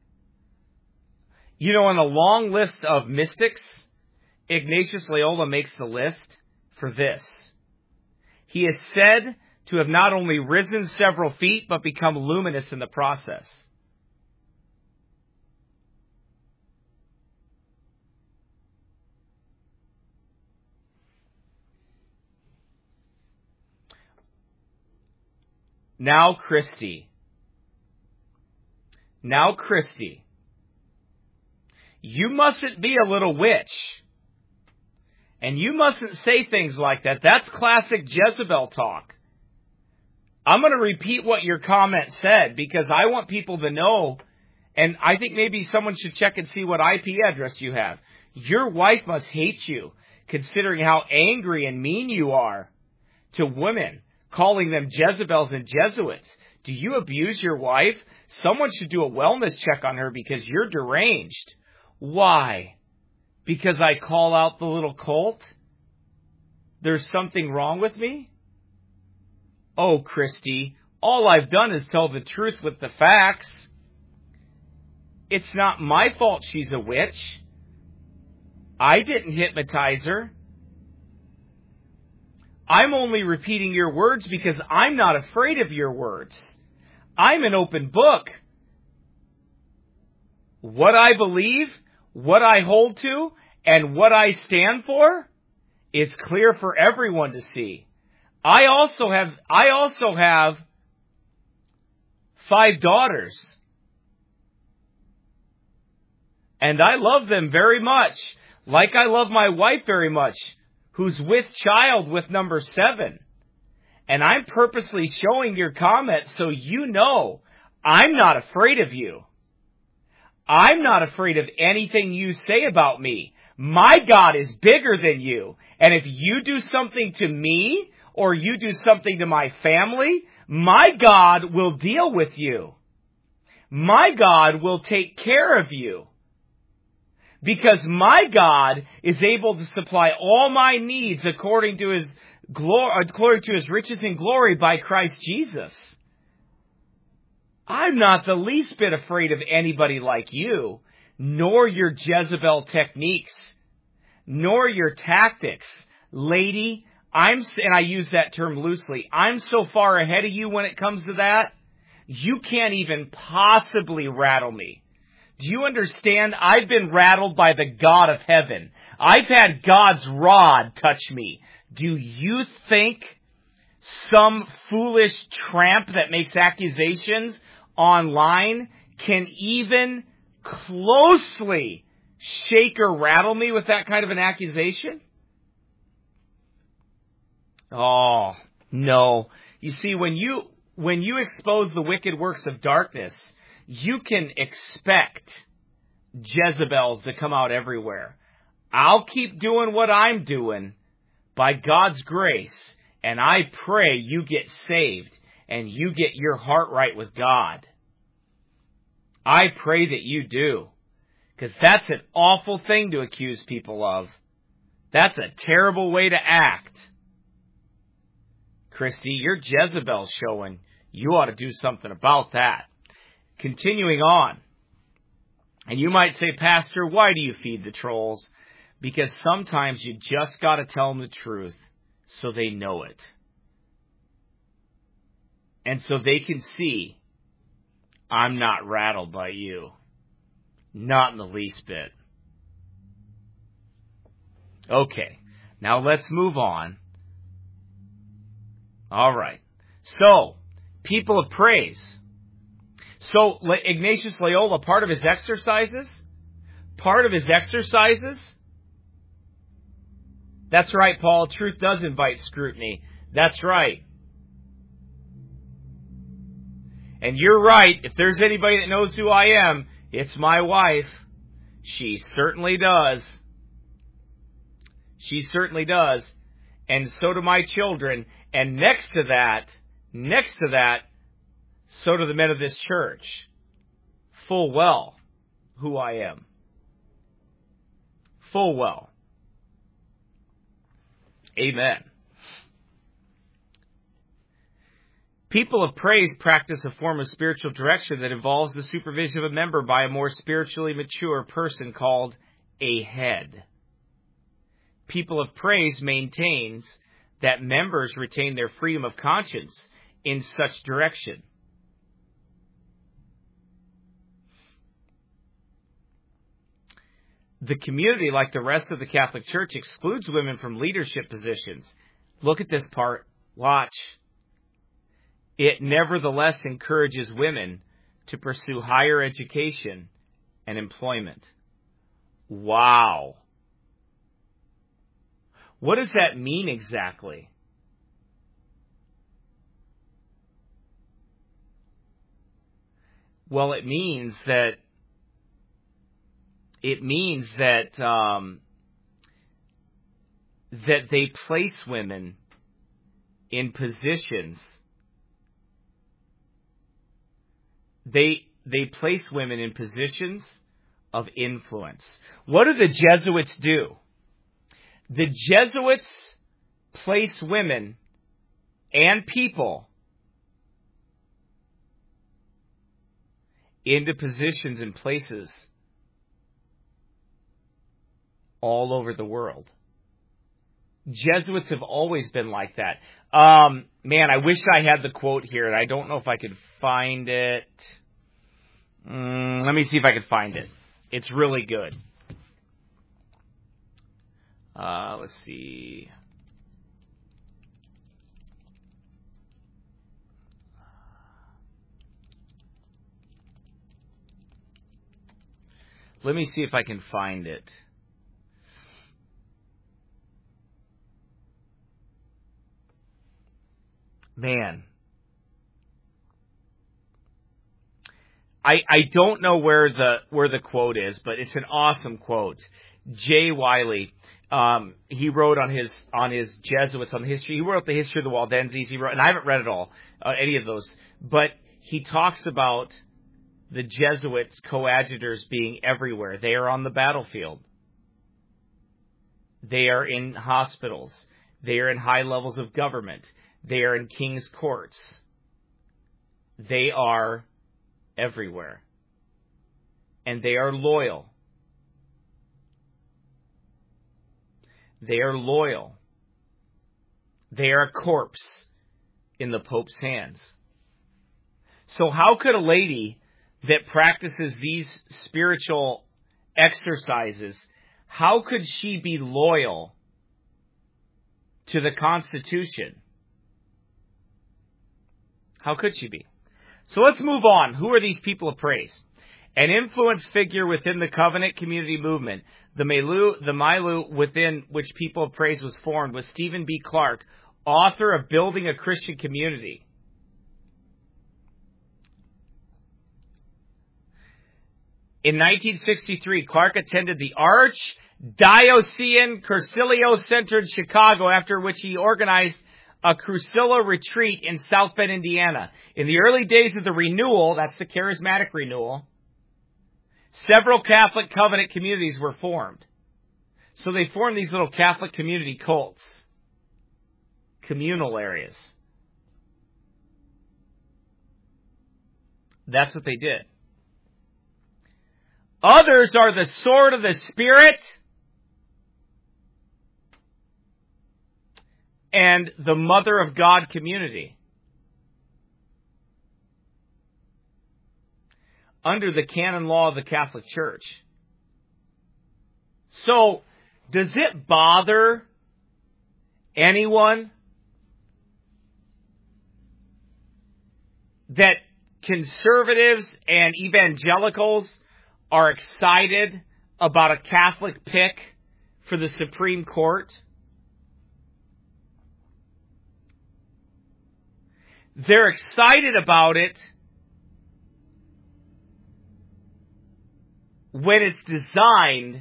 You know, on the long list of mystics, Ignatius Loyola makes the list for this. He is said to have not only risen several feet, but become luminous in the process. Now, Christy. Now, Christy. You mustn't be a little witch. And you mustn't say things like that. That's classic Jezebel talk. I'm going to repeat what your comment said because I want people to know, and I think maybe someone should check and see what I P address you have. Your wife must hate you, considering how angry and mean you are to women, calling them Jezebels and Jesuits. Do you abuse your wife? Someone should do a wellness check on her because you're deranged. Why? Because I call out the little colt? There's something wrong with me? Oh, Christy, all I've done is tell the truth with the facts. It's not my fault she's a witch. I didn't hypnotize her. I'm only repeating your words because I'm not afraid of your words. I'm an open book. What I believe, what I hold to, and what I stand for is clear for everyone to see. I also have, I also have five daughters. And I love them very much, like I love my wife very much, who's with child with number seven. And I'm purposely showing your comments so you know I'm not afraid of you. I'm not afraid of anything you say about me. My God is bigger than you. And if you do something to me or you do something to my family, my God will deal with you. My God will take care of you. Because my God is able to supply all my needs according to his glory, according to his riches and glory by Christ Jesus. I'm not the least bit afraid of anybody like you, nor your Jezebel techniques, nor your tactics. Lady, I'm, and I use that term loosely, I'm so far ahead of you when it comes to that, you can't even possibly rattle me. Do you understand? I've been rattled by the God of heaven. I've had God's rod touch me. Do you think some foolish tramp that makes accusations online can even closely shake or rattle me with that kind of an accusation? Oh, no. You see, when you when you expose the wicked works of darkness, you can expect Jezebels to come out everywhere. I'll keep doing what I'm doing by God's grace, and I pray you get saved and you get your heart right with God. I pray that you do, because that's an awful thing to accuse people of. That's a terrible way to act. Christy, your Jezebel's showing. You ought to do something about that. Continuing on. And you might say, Pastor, why do you feed the trolls? Because sometimes you just got to tell them the truth so they know it. And so they can see, I'm not rattled by you. Not in the least bit. Okay, now let's move on. All right. So, people of praise. So, Ignatius Loyola, part of his exercises, part of his exercises, that's right, Paul, truth does invite scrutiny. That's right. And you're right, if there's anybody that knows who I am, it's my wife. She certainly does. She certainly does. And so do my children. And next to that, next to that, so do the men of this church. Full well who I am. Full well. Amen. People of praise practice a form of spiritual direction that involves the supervision of a member by a more spiritually mature person called a head. People of praise maintains that members retain their freedom of conscience in such direction. The community, like the rest of the Catholic Church, excludes women from leadership positions. Look at this part. Watch. It nevertheless encourages women to pursue higher education and employment. Wow. What does that mean exactly? Well, it means that it means that um, that they place women in positions. They they place women in positions of influence. What do the Jesuits do? The Jesuits place women and people into positions and places all over the world. Jesuits have always been like that. Um, man, I wish I had the quote here, and I don't know if I could find it. Mm, let me see if I can find it. It's really good. Uh, let's see. Let me see if I can find it. Man. I I don't know where the where the quote is, but it's an awesome quote. Jay Wiley, um, he wrote on his on his Jesuits on the history. He wrote the history of the Waldenses. He wrote, and I haven't read it all, uh, any of those, but he talks about the Jesuits coadjutors being everywhere. They are on the battlefield. They are in hospitals. They are in high levels of government. They are in king's courts. They are everywhere. And they are loyal. They are loyal. They are a corpse in the Pope's hands. So how could a lady that practices these spiritual exercises, how could she be loyal to the Constitution? How could she be? So let's move on. Who are these people of praise? An influence figure within the covenant community movement, the milieu, the milieu within which People of Praise was formed, was Stephen B. Clark, author of Building a Christian Community. In nineteen sixty-three, Clark attended the Archdiocesan Cursillo Center in Chicago, after which he organized a Cursillo retreat in South Bend, Indiana. In the early days of the renewal, that's the charismatic renewal, several Catholic covenant communities were formed. So they formed these little Catholic community cults, communal areas. That's what they did. Others are the Sword of the Spirit and the Mother of God community. Under the canon law of the Catholic Church. So, does it bother anyone that conservatives and evangelicals are excited about a Catholic pick for the Supreme Court? They're excited about it when it's designed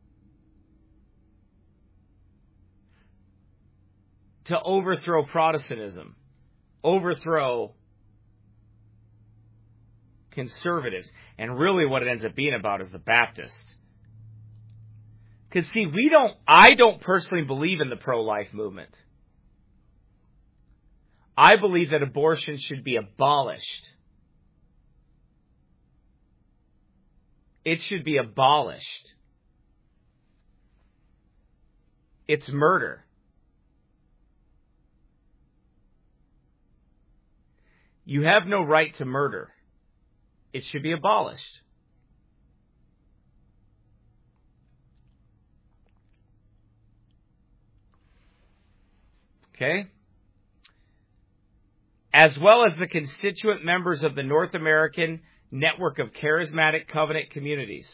to overthrow Protestantism, overthrow conservatives. And really what it ends up being about is the Baptists. Because see, we don't, I don't personally believe in the pro-life movement. I believe that abortion should be abolished. It should be abolished. It's murder. You have no right to murder. It should be abolished. Okay? As well as the constituent members of the North American Network of Charismatic Covenant Communities.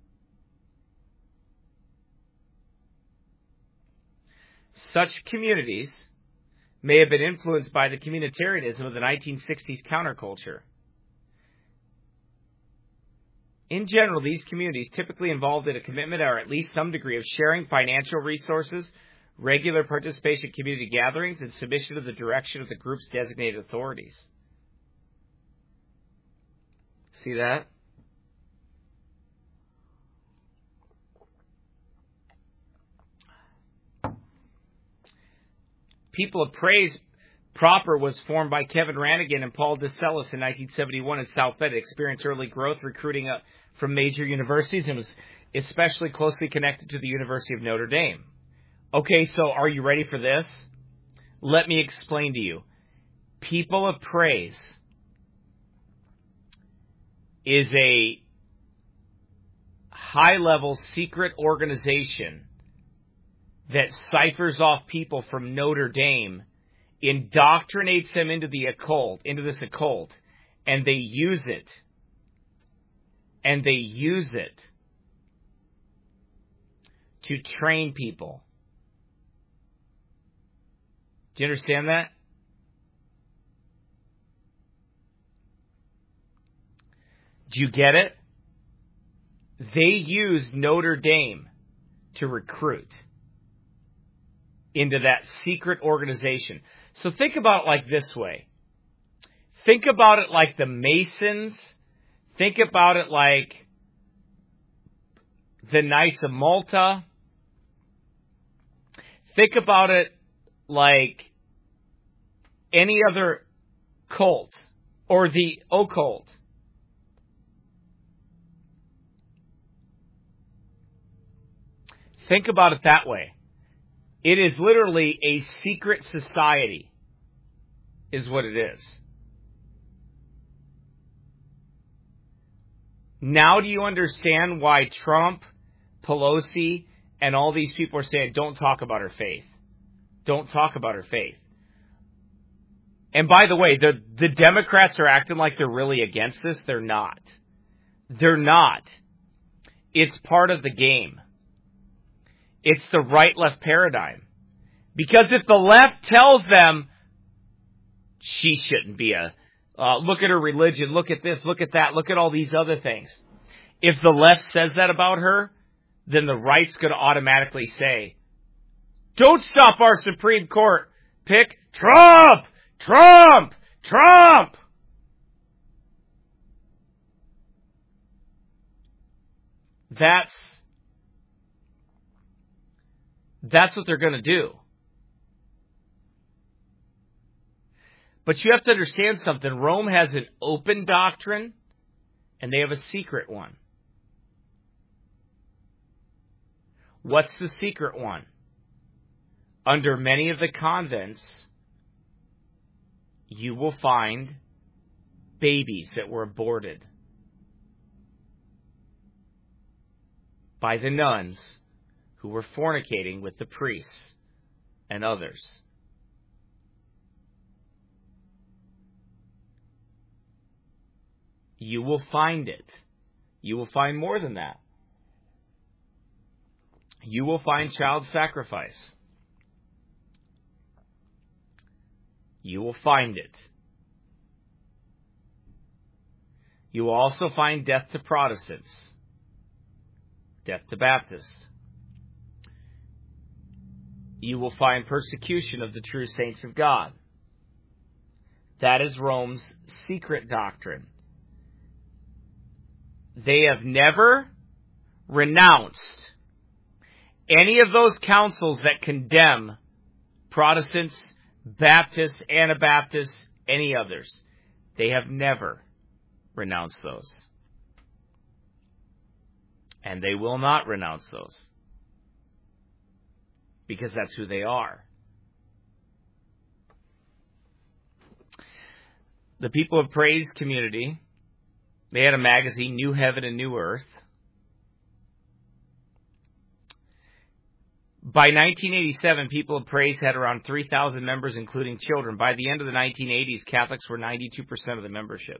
Such communities may have been influenced by the communitarianism of the nineteen sixties counterculture. In general, these communities typically involved in a commitment or at least some degree of sharing financial resources, regular participation in community gatherings, and submission to the direction of the group's designated authorities. See that? People of Praise proper was formed by Kevin Rannigan and Paul DeSellis in nineteen seventy-one in South Bend. It experienced early growth, recruiting uh, from major universities, and was especially closely connected to the University of Notre Dame. Okay, so are you ready for this? Let me explain to you. People of Praise is a high-level secret organization that ciphers off people from Notre Dame, indoctrinates them into the occult, into this occult, and they use it. And they use it to train people. Do you understand that? Do you get it? They used Notre Dame to recruit into that secret organization. So think about it like this way. Think about it like the Masons. Think about it like the Knights of Malta. Think about it like any other cult or the occult. Think about it that way. It is literally a secret society, is what it is. Now do you understand why Trump, Pelosi, and all these people are saying, don't talk about her faith. Don't talk about her faith. And by the way, the, the Democrats are acting like they're really against this. They're not. They're not. It's part of the game. It's the right-left paradigm. Because if the left tells them, she shouldn't be a, uh, look at her religion, look at this, look at that, look at all these other things. If the left says that about her, then the right's going to automatically say, don't stop our Supreme Court. Pick Trump! Trump! Trump! That's That's what they're going to do. But you have to understand something. Rome has an open doctrine, and they have a secret one. What's the secret one? Under many of the convents, you will find babies that were aborted by the nuns who were fornicating with the priests and others. You will find it. You will find more than that. You will find child sacrifice. You will find it. You will also find death to Protestants, death to Baptists. You will find persecution of the true saints of God. That is Rome's secret doctrine. They have never renounced any of those councils that condemn Protestants, Baptists, Anabaptists, any others. They have never renounced those. And they will not renounce those. Because that's who they are. The People of Praise community, they had a magazine, New Heaven and New Earth. By nineteen eighty-seven, People of Praise had around three thousand members, including children. By the end of the nineteen eighties, Catholics were ninety-two percent of the membership.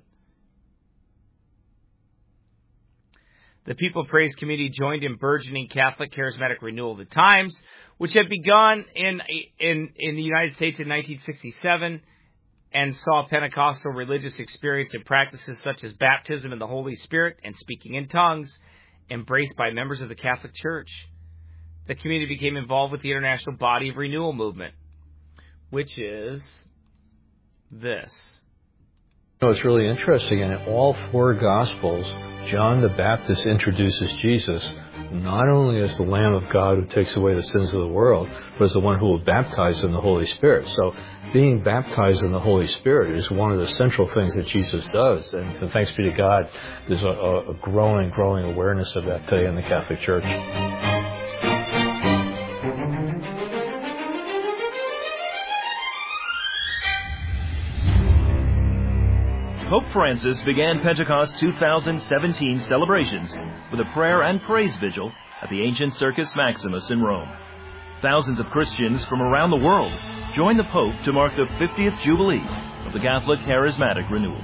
The People of Praise community joined in burgeoning Catholic charismatic renewal of the times, which had begun in, in, in the United States in nineteen sixty-seven and saw Pentecostal religious experience and practices such as baptism in the Holy Spirit and speaking in tongues embraced by members of the Catholic Church. The community became involved with the International Body of Renewal movement, which is this. You know, it's really interesting. In all four Gospels, John the Baptist introduces Jesus not only as the Lamb of God who takes away the sins of the world, but as the one who will baptize in the Holy Spirit. So being baptized in the Holy Spirit is one of the central things that Jesus does. And thanks be to God, there's a, a growing, growing awareness of that today in the Catholic Church. Pope Francis began Pentecost two thousand seventeen celebrations with a prayer and praise vigil at the ancient Circus Maximus in Rome. Thousands of Christians from around the world joined the Pope to mark the fiftieth Jubilee of the Catholic Charismatic Renewal.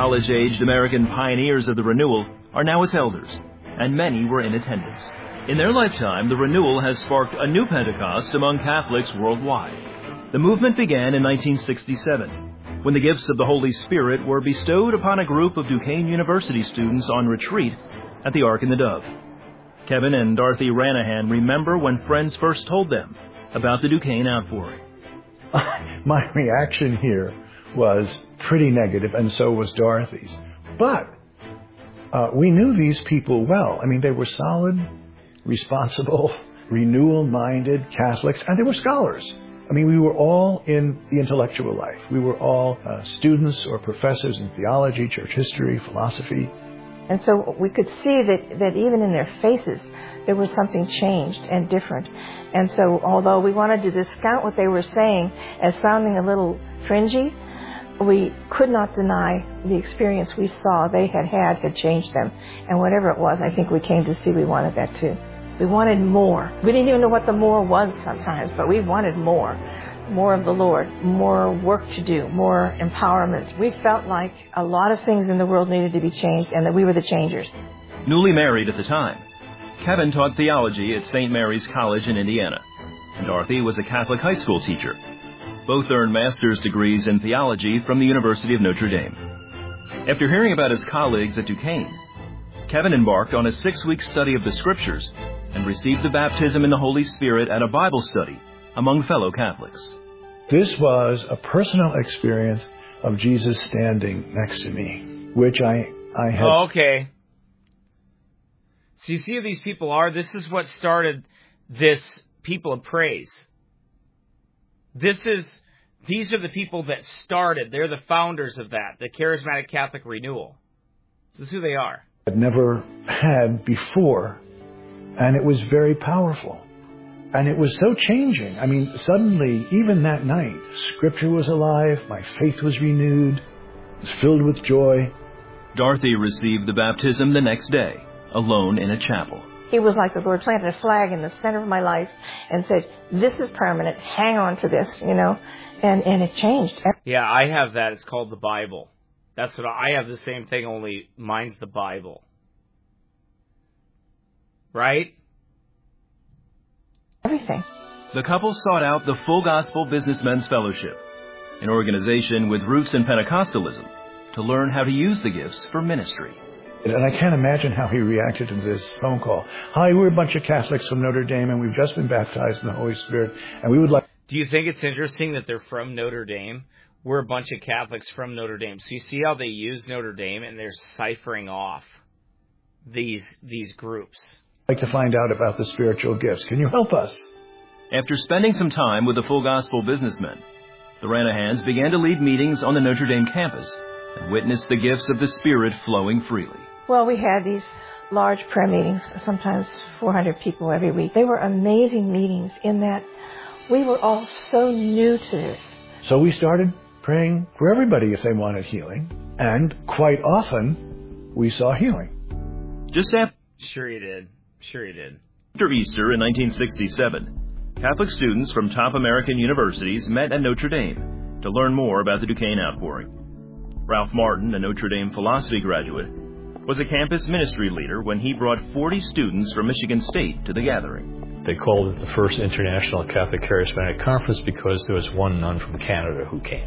college-aged American pioneers of the renewal are now its elders, and many were in attendance. In their lifetime, the renewal has sparked a new Pentecost among Catholics worldwide. The movement began in nineteen sixty-seven, when the gifts of the Holy Spirit were bestowed upon a group of Duquesne University students on retreat at the Ark and the Dove. Kevin and Dorothy Ranahan remember when friends first told them about the Duquesne outpouring. My reaction here was pretty negative, and so was Dorothy's. But uh, we knew these people well. I mean, they were solid, responsible, renewal-minded Catholics, and they were scholars. I mean, we were all in the intellectual life. We were all uh, students or professors in theology, church history, philosophy. And so we could see that, that even in their faces, there was something changed and different. And so although we wanted to discount what they were saying as sounding a little fringy, we could not deny the experience we saw they had had had changed them. And whatever it was, I think we came to see we wanted that too. We wanted more. We didn't even know what the more was sometimes, but we wanted more. More of the Lord, more work to do, more empowerment. We felt like a lot of things in the world needed to be changed and that we were the changers. Newly married at the time, Kevin taught theology at Saint Mary's College in Indiana, and Dorothy was a Catholic high school teacher. Both earned master's degrees in theology from the University of Notre Dame. After hearing about his colleagues at Duquesne, Kevin embarked on a six-week study of the Scriptures and received the baptism in the Holy Spirit at a Bible study among fellow Catholics. This was a personal experience of Jesus standing next to me, which I, I had... Oh, okay. So you see who these people are? This is what started this people of praise. This is, these are the people that started. They're the founders of that, the Charismatic Catholic Renewal. This is who they are. I'd never had before, and it was very powerful. And it was so changing. I mean, suddenly, even that night, Scripture was alive, my faith was renewed, it was filled with joy. Dorothy received the baptism the next day, alone in a chapel. He was like the Lord planted a flag in the center of my life and said, this is permanent, hang on to this, you know, and, and it changed. Yeah, I have that. It's called the Bible. That's what I, I have the same thing, only mine's the Bible. Right? Everything. The couple sought out the Full Gospel Businessmen's Fellowship, an organization with roots in Pentecostalism, to learn how to use the gifts for ministry. And I can't imagine how he reacted to this phone call. Hi, we're a bunch of Catholics from Notre Dame, and we've just been baptized in the Holy Spirit, and we would like... Do you think it's interesting that they're from Notre Dame? We're a bunch of Catholics from Notre Dame. So you see how they use Notre Dame, and they're ciphering off these these groups. I'd like to find out about the spiritual gifts. Can you help us? After spending some time with the Full Gospel businessmen, the Ranahans began to lead meetings on the Notre Dame campus and witness the gifts of the Spirit flowing freely. Well, we had these large prayer meetings, sometimes four hundred people every week. They were amazing meetings in that we were all so new to this. So we started praying for everybody if they wanted healing, and quite often we saw healing. Just after... Sure you did. Sure you did. After Easter in nineteen sixty-seven, Catholic students from top American universities met at Notre Dame to learn more about the Duquesne outpouring. Ralph Martin, a Notre Dame philosophy graduate, was a campus ministry leader when he brought forty students from Michigan State to the gathering. They called it the first International Catholic Charismatic Conference because there was one nun from Canada who came.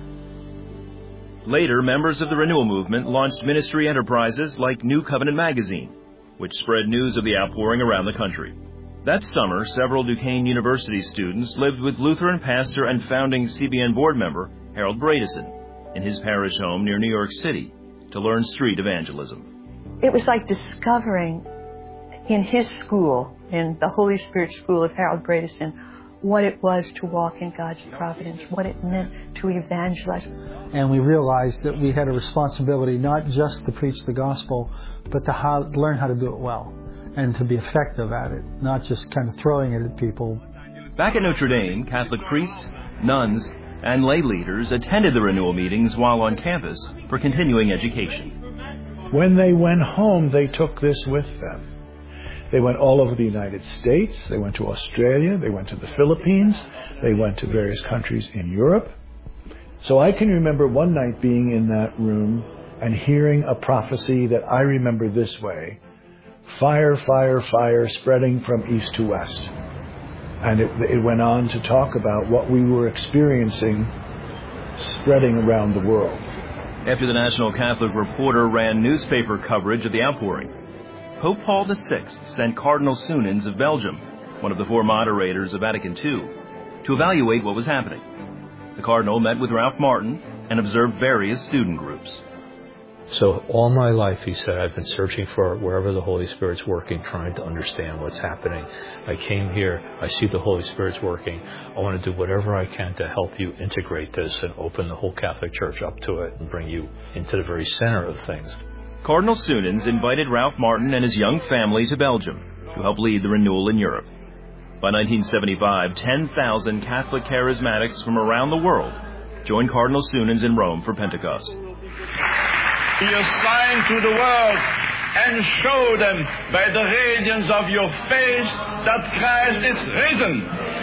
Later, members of the Renewal Movement launched ministry enterprises like New Covenant Magazine, which spread news of the outpouring around the country. That summer, several Duquesne University students lived with Lutheran pastor and founding C B N board member Harold Bredesen in his parish home near New York City to learn street evangelism. It was like discovering in his school, in the Holy Spirit school of Harold Bredesen, what it was to walk in God's providence, what it meant to evangelize. And we realized that we had a responsibility not just to preach the gospel, but to how, learn how to do it well and to be effective at it, not just kind of throwing it at people. Back at Notre Dame, Catholic priests, nuns, and lay leaders attended the renewal meetings while on campus for continuing education. When they went home, they took this with them. They went all over the United States. They went to Australia. They went to the Philippines. They went to various countries in Europe. So I can remember one night being in that room and hearing a prophecy that I remember this way: fire, fire, fire spreading from east to west. And it, it went on to talk about what we were experiencing spreading around the world. After the National Catholic Reporter ran newspaper coverage of the outpouring, Pope Paul the Sixth sent Cardinal Sunens of Belgium, one of the four moderators of Vatican Two, to evaluate what was happening. The Cardinal met with Ralph Martin and observed various student groups. So all my life, he said, I've been searching for wherever the Holy Spirit's working, trying to understand what's happening. I came here, I see the Holy Spirit's working. I want to do whatever I can to help you integrate this and open the whole Catholic Church up to it and bring you into the very center of things. Cardinal Sunens invited Ralph Martin and his young family to Belgium to help lead the renewal in Europe. By nineteen seventy-five, ten thousand Catholic charismatics from around the world joined Cardinal Sunens in Rome for Pentecost. Be a sign to the world and show them by the radiance of your face that Christ is risen.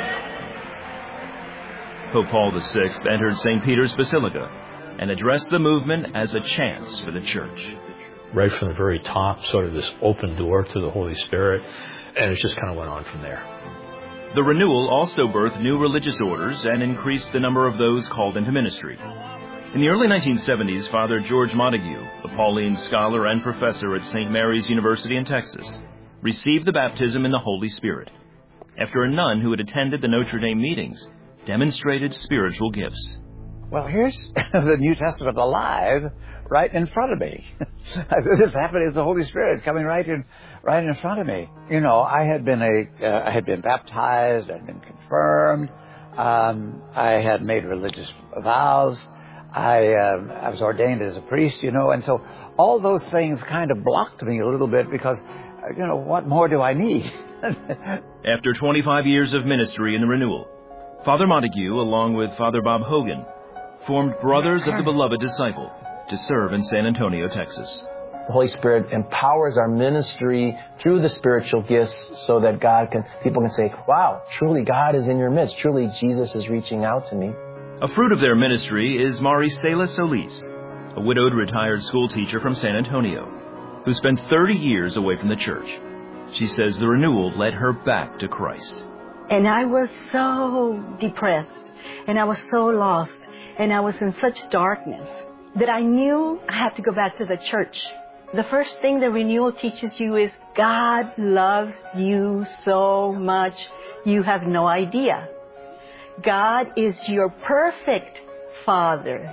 Pope Paul the Sixth entered Saint Peter's Basilica and addressed the movement as a chance for the Church. Right from the very top, sort of this open door to the Holy Spirit, and it just kind of went on from there. The renewal also birthed new religious orders and increased the number of those called into ministry. In the early nineteen seventies, Father George Montague, a Pauline scholar and professor at Saint Mary's University in Texas, received the baptism in the Holy Spirit after a nun who had attended the Notre Dame meetings demonstrated spiritual gifts. Well, here's the New Testament alive right in front of me. This happening, the Holy Spirit coming right in, right in front of me. You know, I had been a, uh, I had been baptized, I'd been confirmed, um, I had made religious vows, I, uh, I was ordained as a priest, you know, and so all those things kind of blocked me a little bit because, uh, you know, what more do I need? After twenty-five years of ministry in the renewal, Father Montague, along with Father Bob Hogan, formed Brothers of the Beloved Disciple to serve in San Antonio, Texas. The Holy Spirit empowers our ministry through the spiritual gifts so that God can, people can say, wow, truly God is in your midst. Truly Jesus is reaching out to me. A fruit of their ministry is Maricela Solis, a widowed retired school teacher from San Antonio, who spent thirty years away from the church. She says the renewal led her back to Christ. And I was so depressed, and I was so lost, and I was in such darkness that I knew I had to go back to the church. The first thing the renewal teaches you is God loves you so much you have no idea. God is your perfect Father.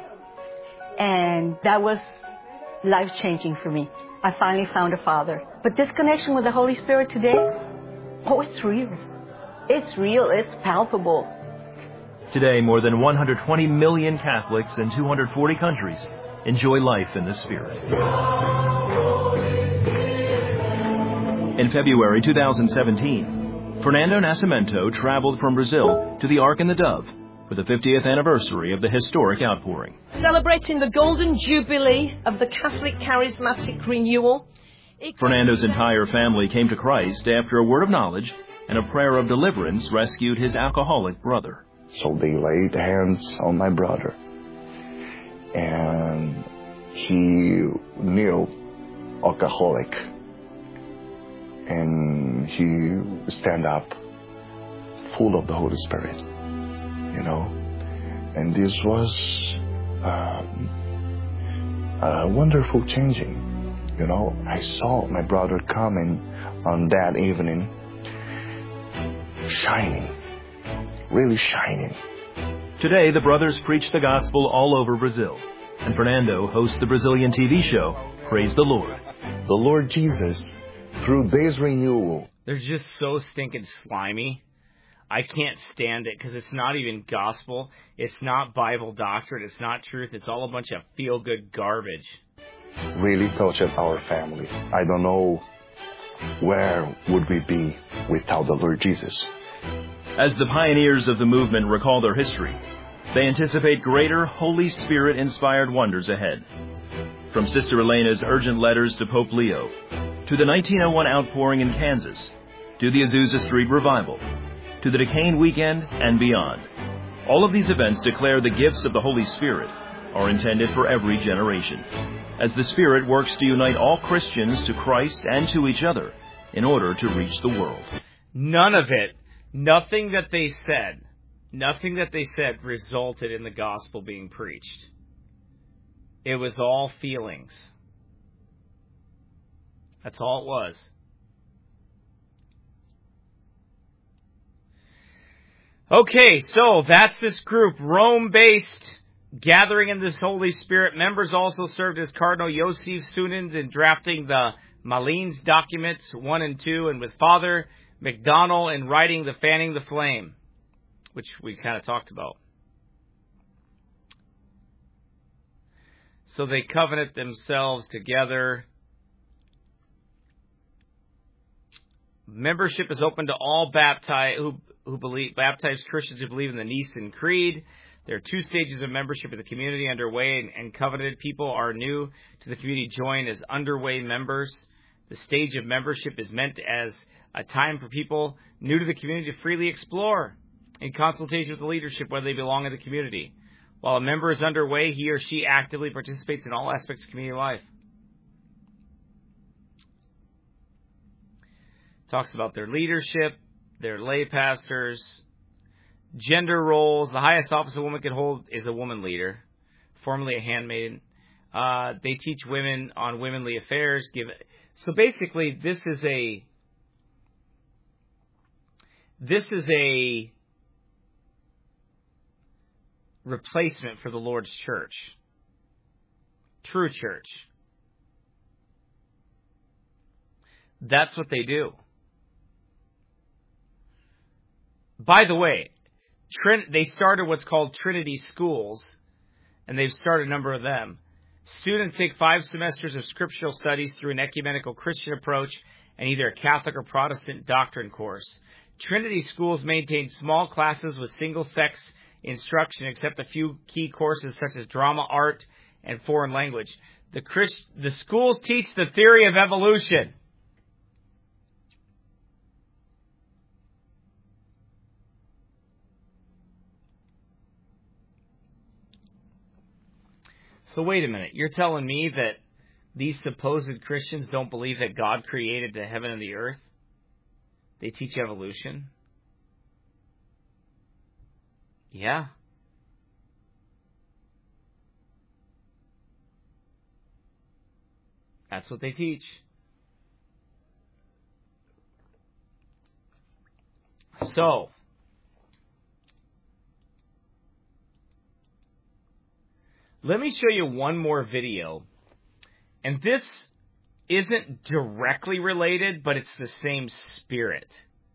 And that was life-changing for me. I finally found a Father. But this connection with the Holy Spirit today, oh, it's real. It's real. It's palpable. Today, more than one hundred twenty million Catholics in two hundred forty countries enjoy life in the Spirit. In February two thousand seventeen, Fernando Nascimento traveled from Brazil to the Ark and the Dove for the fiftieth anniversary of the historic outpouring. Celebrating the golden jubilee of the Catholic charismatic renewal. Fernando's entire family came to Christ after a word of knowledge and a prayer of deliverance rescued his alcoholic brother. So they laid hands on my brother, and he knew alcoholic, and he stand up full of the Holy Spirit, you know, and this was um, a wonderful changing, you know. I saw my brother coming on that evening, shining. Really shining. Today, the brothers preach the gospel all over Brazil, and Fernando hosts the Brazilian T V show, Praise the Lord. The Lord Jesus, through this renewal. They're just so stinking slimy. I can't stand it because it's not even gospel. It's not Bible doctrine. It's not truth. It's all a bunch of feel-good garbage. Really touched our family. I don't know where would we be without the Lord Jesus. As the pioneers of the movement recall their history, they anticipate greater Holy Spirit-inspired wonders ahead. From Sister Elena's urgent letters to Pope Leo, to the nineteen oh one outpouring in Kansas, to the Azusa Street revival, to the Duquesne weekend and beyond. All of these events declare the gifts of the Holy Spirit are intended for every generation, as the Spirit works to unite all Christians to Christ and to each other in order to reach the world. None of it, nothing that they said, nothing that they said resulted in the gospel being preached. It was all feelings. That's all it was. Okay, so that's this group, Rome-based, gathering in this Holy Spirit. Members also served as Cardinal Yosef Sunins in drafting the Malines documents one and two, and with Father McDonnell in writing the Fanning the Flame, which we kind of talked about. So they covenant themselves together. Membership is open to all baptized who who believe baptized Christians who believe in the Nicene Creed. There are two stages of membership in the community underway, and, and covenanted people are new to the community join as underway members. The stage of membership is meant as a time for people new to the community to freely explore in consultation with the leadership whether they belong in the community. While a member is underway, he or she actively participates in all aspects of community life. Talks about their leadership, their lay pastors, gender roles. The highest office a woman can hold is a woman leader, formerly a handmaiden. Uh, they teach women on womanly affairs. Give so basically, this is a this is a replacement for the Lord's church, true church. That's what they do. By the way, Trin- they started what's called Trinity Schools, and they've started a number of them. Students take five semesters of scriptural studies through an ecumenical Christian approach and either a Catholic or Protestant doctrine course. Trinity Schools maintain small classes with single-sex instruction, except a few key courses such as drama, art, and foreign language. The, Christ- the schools teach the theory of evolution. So wait a minute, you're telling me that these supposed Christians don't believe that God created the heaven and the earth? They teach evolution? Yeah. That's what they teach. So, let me show you one more video. And this isn't directly related, but it's the same spirit.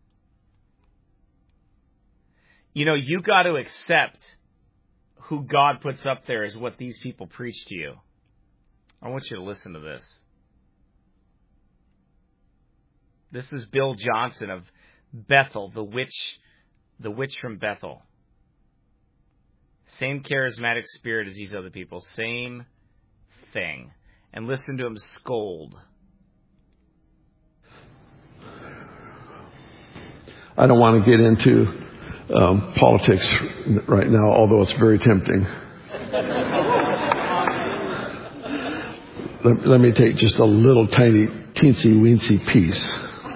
You know, you got to accept who God puts up there as what these people preach to you. I want you to listen to this. This is Bill Johnson of Bethel, the witch, the witch from Bethel. Same charismatic spirit as these other people. Same thing. And listen to him scold. I don't want to get into um, politics right now, although it's very tempting. let, let me take just a little tiny, teensy-weensy piece.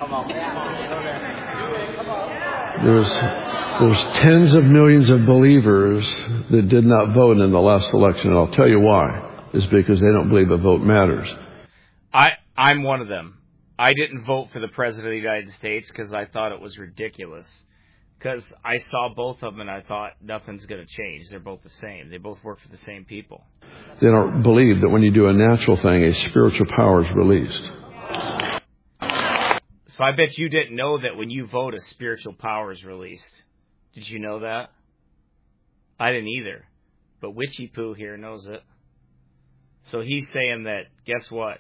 There's... There's tens of millions of believers that did not vote in the last election, and I'll tell you why. It's because they don't believe a vote matters. I, I'm one of them. I didn't vote for the President of the United States because I thought it was ridiculous. Because I saw both of them and I thought nothing's going to change. They're both the same. They both work for the same people. They don't believe that when you do a natural thing, a spiritual power is released. So I bet you didn't know that when you vote, a spiritual power is released. Did you know that? I didn't either. But Witchy Poo here knows it. So he's saying that, guess what?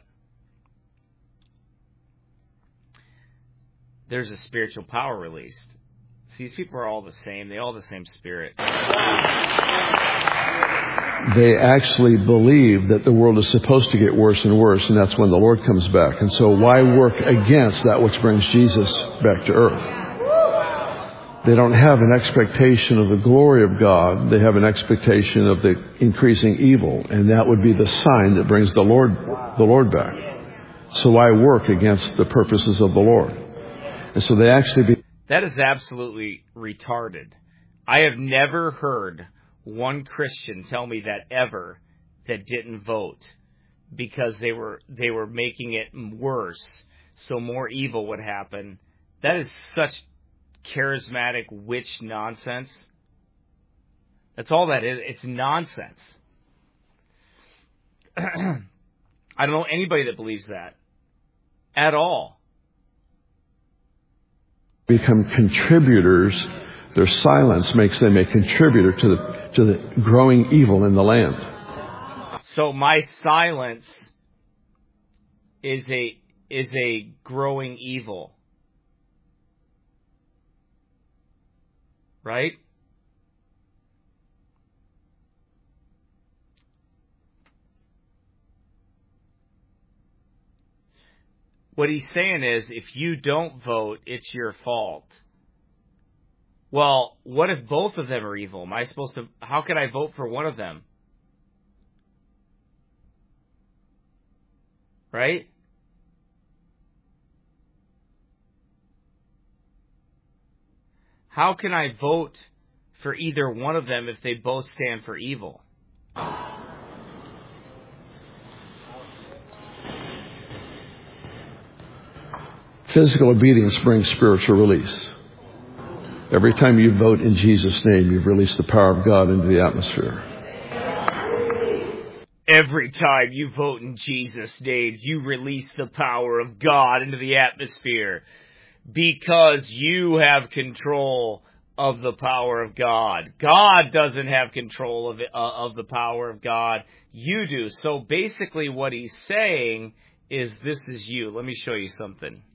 There's a spiritual power released. See, these people are all the same. They all have the same spirit. They actually believe that the world is supposed to get worse and worse, and that's when the Lord comes back. And so why work against that which brings Jesus back to earth? They don't have an expectation of the glory of God. They have an expectation of the increasing evil, and that would be the sign that brings the Lord, the Lord back. So I work against the purposes of the Lord. And so they actually be... That is absolutely retarded. I have never heard one Christian tell me that ever that didn't vote because they were they were making it worse, so more evil would happen. That is such charismatic witch nonsense. That's all that is. It's nonsense. I don't know anybody that believes that at all. Become contributors. Their silence makes them a contributor to the to the growing evil in the land. So my silence is a is a growing evil. Right? What he's saying is, if you don't vote, it's your fault. Well, what if both of them are evil? Am I supposed to, how can I vote for one of them? Right? How can I vote for either one of them if they both stand for evil? Physical obedience brings spiritual release. Every time you vote in Jesus' name, you've released the power of God into the atmosphere. Every time you vote in Jesus' name, you release the power of God into the atmosphere because you have control of the power of God. God doesn't have control of it, uh, of the power of God. You do. So basically what he's saying is, this is you. Let me show you something.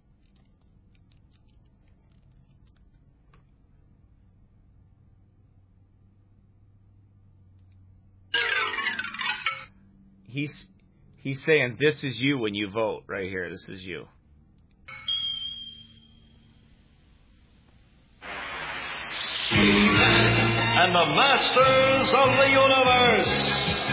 He's he's saying, this is you when you vote right here. This is you. And the masters of the universe.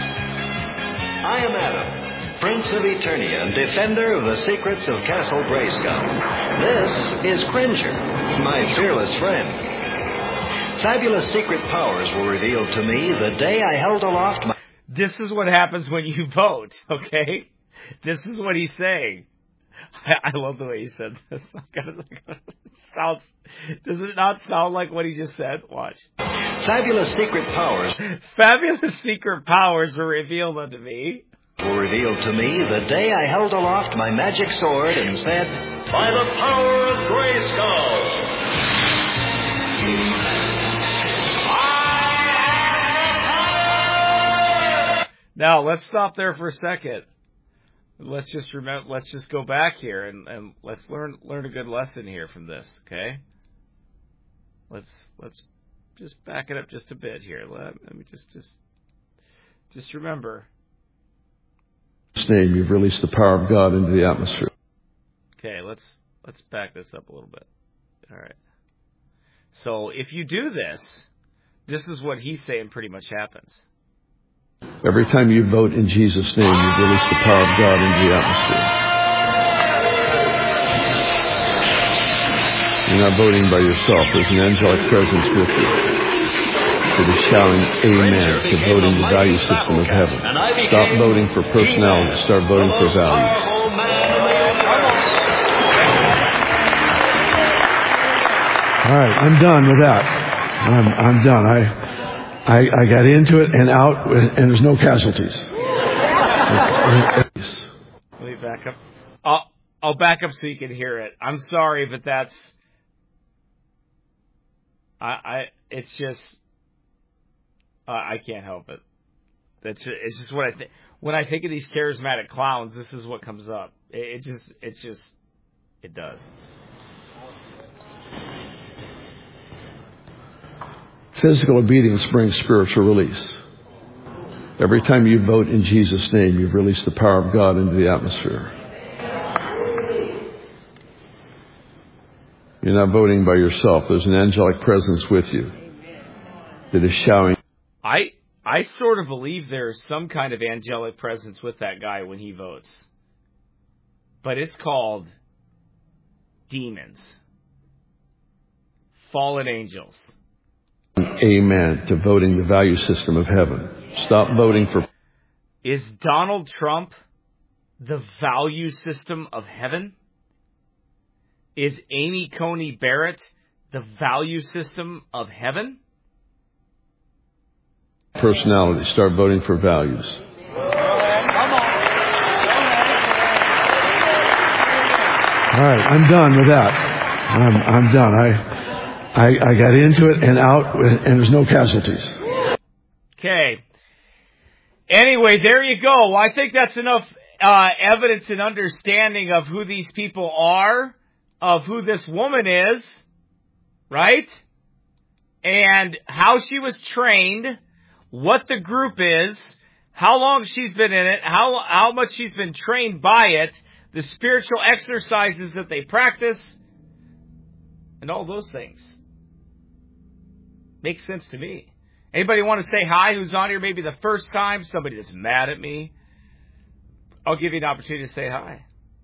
I am Adam, Prince of Eternia and defender of the secrets of Castle Grayskull. This is Cringer, my fearless friend. Fabulous secret powers were revealed to me the day I held aloft my... This is what happens when you vote, okay? This is what he's saying. I, I love the way he said this. Sounds, does it not sound like what he just said? Watch. Fabulous secret powers. Fabulous secret powers were revealed unto me. Were revealed to me the day I held aloft my magic sword and said, by the power of Grayskull. Now, let's stop there for a second. Let's just remember, let's just go back here and, and let's learn learn a good lesson here from this, okay? Let's let's just back it up just a bit here. Let, let me just just just remember. In His name, you've released the power of God into the atmosphere. Okay, let's let's back this up a little bit. All right. So if you do this, this is what he's saying pretty much happens. Every time you vote in Jesus' name, you've released the power of God into the atmosphere. You're not voting by yourself. There's an angelic presence with you. That is shouting amen to voting the value system of heaven. Stop voting for personality. Start voting for values. All right, I'm done with that. I'm, I'm done. I... I, I got into it and out, and there's no casualties. Let me back up. I'll, I'll back up so you can hear it. I'm sorry, but that's... I, I it's just... Uh, I can't help it. That's just, it's just what I think. When I think of these charismatic clowns, this is what comes up. It, it just... It's just... It does. Physical obedience brings spiritual release. Every time you vote in Jesus' name, you've released the power of God into the atmosphere. You're not voting by yourself. There's an angelic presence with you that is shouting. I I sort of believe there's some kind of angelic presence with that guy when he votes. But it's called demons. Fallen angels. Amen to voting the value system of heaven. Stop voting for... Is Donald Trump the value system of heaven? Is Amy Coney Barrett the value system of heaven? Personality. Start voting for values. All right, I'm done with that. I'm, I'm done. I, I, I got into it and out, and there's no casualties. Okay. Anyway, there you go. Well, I think that's enough uh, evidence and understanding of who these people are, of who this woman is, right? And how she was trained, what the group is, how long she's been in it, how how much she's been trained by it, the spiritual exercises that they practice, and all those things. Makes sense to me. Anybody want to say hi who's on here maybe the first time? Somebody that's mad at me? I'll give you an opportunity to say hi.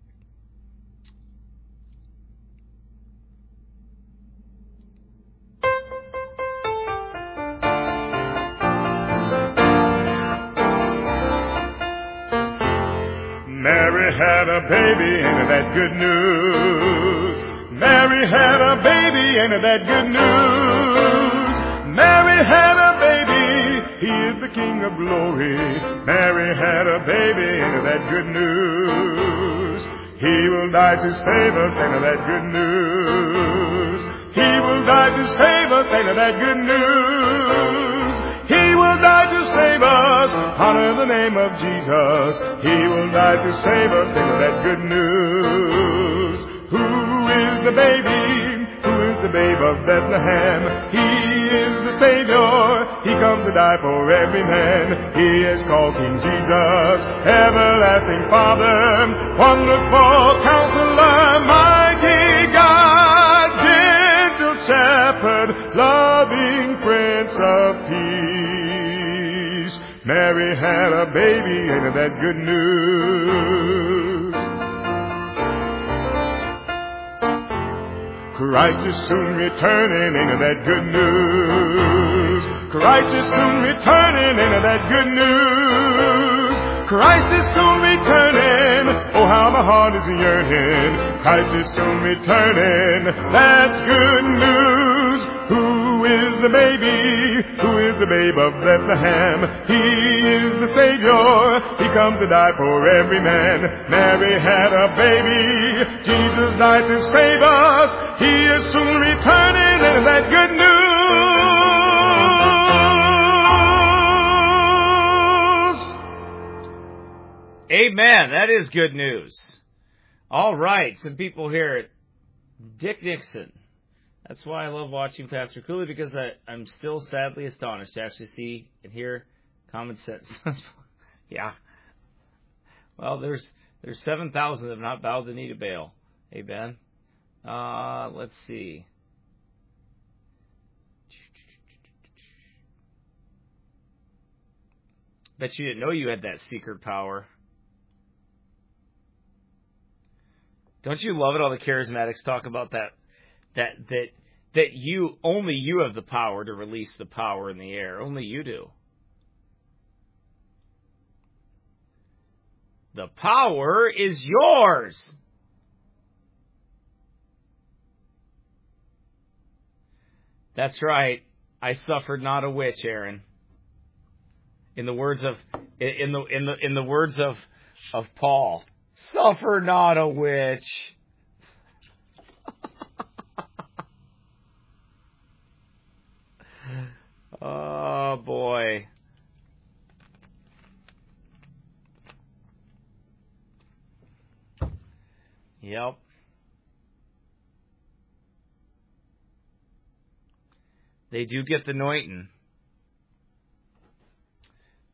Mary had a baby and that good news. Mary had a baby and that good news. Mary had a baby, he is the King of glory. Mary had a baby and that good news. He will die to save us and that good news. He will die to save us and that good news. He will die to save us. Honor the name of Jesus. He will die to save us. Sing that good news. Who is the baby? Who is the babe of Bethlehem? He is the Savior. He comes to die for every man. He is called King Jesus, everlasting Father, wonderful Counselor, mighty God, gentle Shepherd, loving Prince of Peace. Mary had a baby, ain't that good news? Christ is soon returning, ain't that good news? Christ is soon returning, ain't that good news? Christ is soon returning, oh how my heart is yearning. Christ is soon returning, that's good news. Who is the baby? Who is the babe of Bethlehem? He is the Savior. He comes to die for every man. Mary had a baby. Jesus died to save us. He is soon returning, and that good news. Amen. That is good news. All right. Some people here. Dick Nixon. That's why I love watching Pastor Cooley, because I, I'm still sadly astonished to actually see and hear common sense. Yeah. Well, there's there's seven thousand that have not bowed the knee to Baal. Amen. Uh, let's see. Bet you didn't know you had that secret power. Don't you love it? All the charismatics talk about that. That that that you only you have the power to release the power in the air. Only you do. The power is yours. That's right. I suffered not a witch, Aaron. In the words of in the in the in the words of of Paul, suffer not a witch. Oh, boy. Yep. They do get the anointing.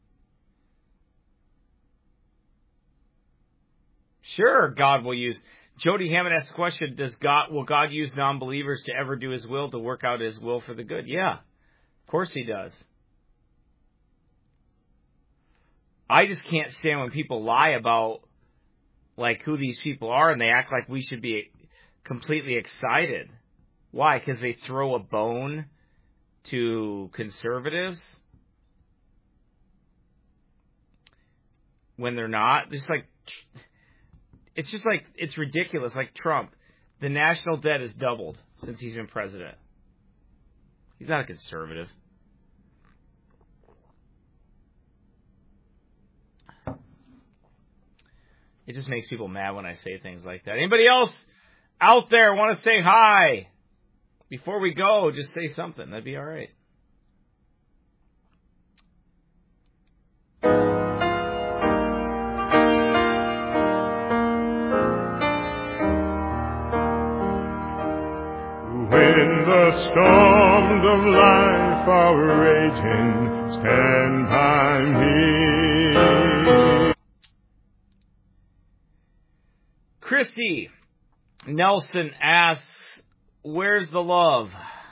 Sure, God will use... Jody Hammond asks the question, does God, will God use non-believers to ever do his will, to work out his will for the good? Yeah, of course he does. I just can't stand when people lie about, like, who these people are, and they act like we should be completely excited. Why? Because they throw a bone to conservatives when they're not. Just like, it's just like, it's ridiculous. Like Trump, the national debt has doubled since he's been president. He's not a conservative. It just makes people mad when I say things like that. Anybody else out there want to say hi? Before we go, just say something. That'd be all right. When the storms of life are raging, stand by me. Christy Nelson asks, where's the love?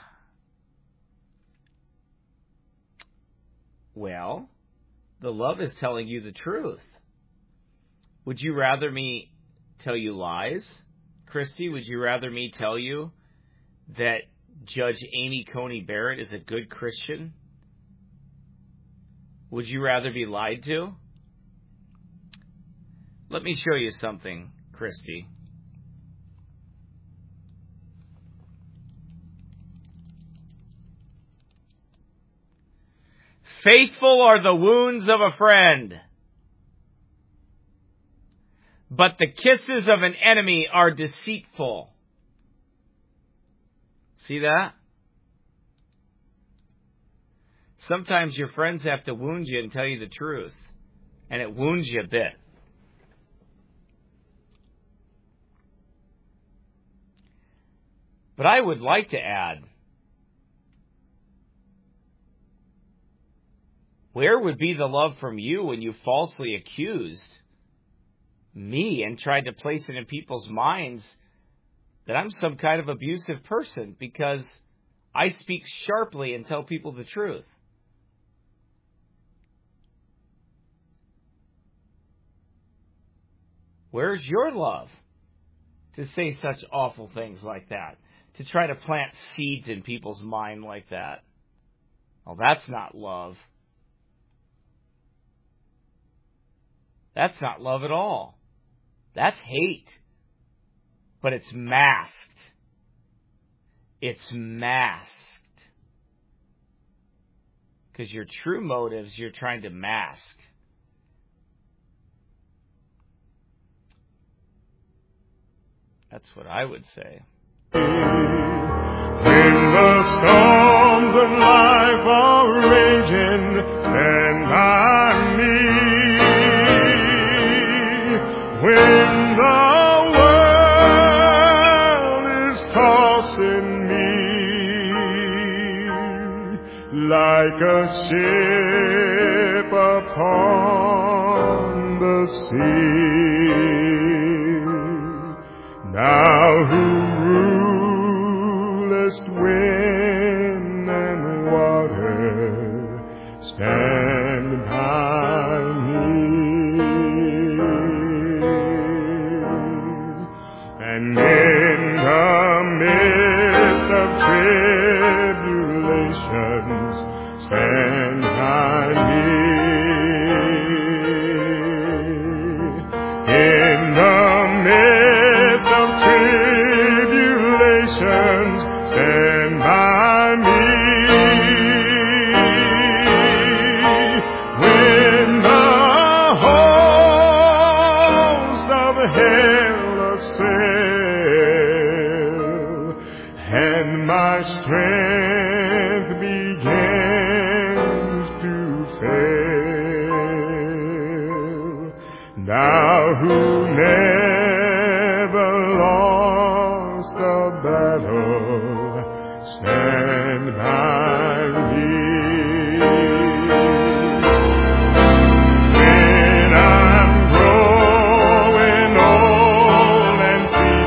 Well, the love is telling you the truth. Would you rather me tell you lies? Christy, would you rather me tell you that Judge Amy Coney Barrett is a good Christian? Would you rather be lied to? Let me show you something, Christy. Faithful are the wounds of a friend, but the kisses of an enemy are deceitful. See that? Sometimes your friends have to wound you and tell you the truth, and it wounds you a bit. But I would like to add, where would be the love from you when you falsely accused me and tried to place it in people's minds that I'm some kind of abusive person because I speak sharply and tell people the truth? Where's your love to say such awful things like that? To try to plant seeds in people's mind like that? Well, that's not love. That's not love at all. That's hate. But it's masked. It's masked. Because your true motives you're trying to mask. That's what I would say. When the storms of life are raging, stand by me. When the world is tossing me like a ship upon the sea, now who rulest wind and water, stand by me. And in the midst of tribulations, stand by me. In the midst of tribulations, stand by me. When the host of hell assail, and my strength begins to fail, thou who never lost a battle, stand by me. When I'm growing old and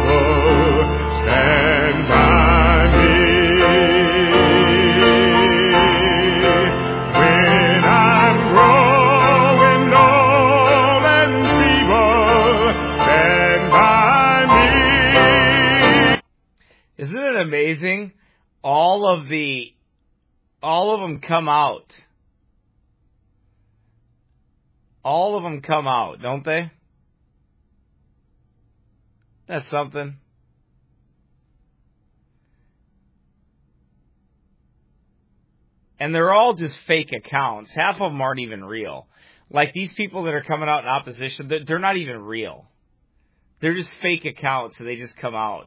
amazing? All of the, all of them come out. All of them come out, don't they? That's something. And they're all just fake accounts. Half of them aren't even real. Like these people that are coming out in opposition, they're not even real. They're just fake accounts, so they just come out.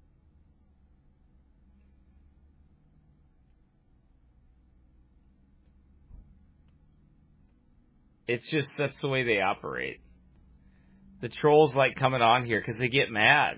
It's just, that's the way they operate. The trolls like coming on here because they get mad.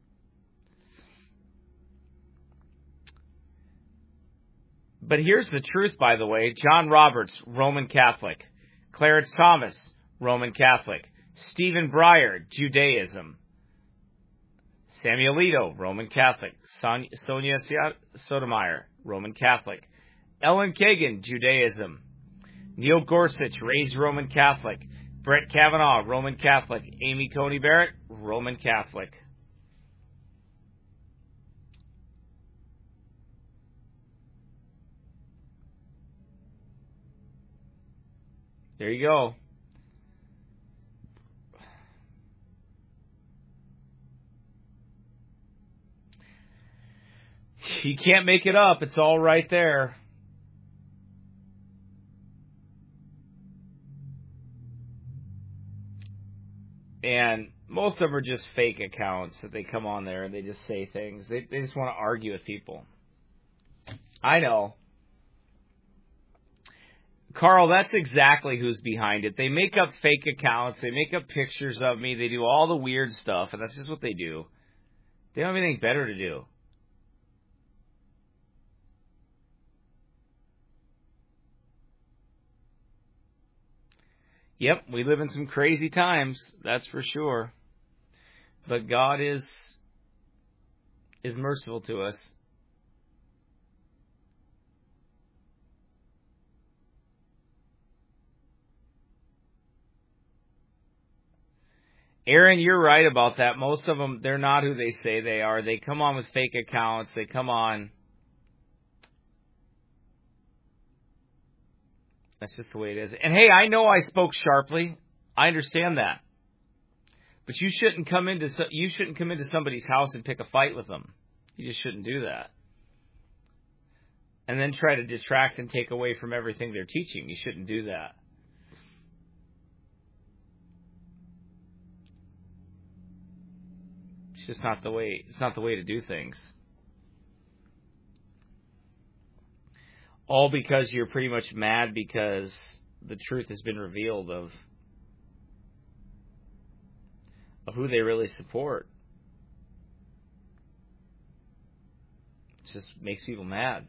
But here's the truth, by the way. John Roberts, Roman Catholic. Clarence Thomas, Roman Catholic. Stephen Breyer, Judaism. Samuel Alito, Roman Catholic. Son- Sonia Sotomayor, Roman Catholic. Ellen Kagan, Judaism. Neil Gorsuch, raised Roman Catholic. Brett Kavanaugh, Roman Catholic. Amy Coney Barrett, Roman Catholic. There you go. You can't make it up. It's all right there. And most of them are just fake accounts that they come on there and they just say things. They, they just want to argue with people. I know. Carl, that's exactly who's behind it. They make up fake accounts. They make up pictures of me. They do all the weird stuff, and that's just what they do. They don't have anything better to do. Yep, we live in some crazy times, that's for sure. But God is is merciful to us. Aaron, you're right about that. Most of them, they're not who they say they are. They come on with fake accounts. They come on. That's just the way it is. And hey, I know I spoke sharply. I understand that. But you shouldn't come into you shouldn't come into somebody's house and pick a fight with them. You just shouldn't do that. And then try to detract and take away from everything they're teaching. You shouldn't do that. It's just not the way it's not the way to do things. All because you're pretty much mad because the truth has been revealed of of who they really support. It just makes people mad.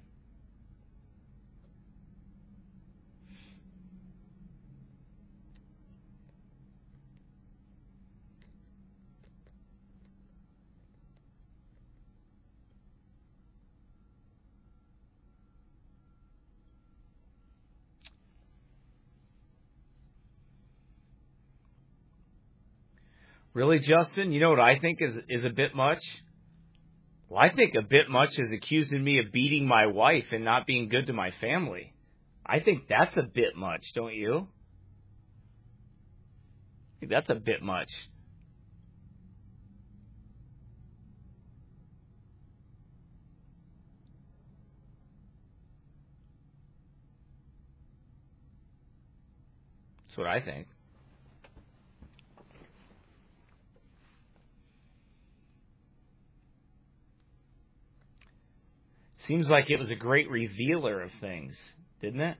Really, Justin? You know what I think is is a bit much? Well, I think a bit much is accusing me of beating my wife and not being good to my family. I think that's a bit much, don't you? I think that's a bit much. That's what I think. Seems like it was a great revealer of things, didn't it?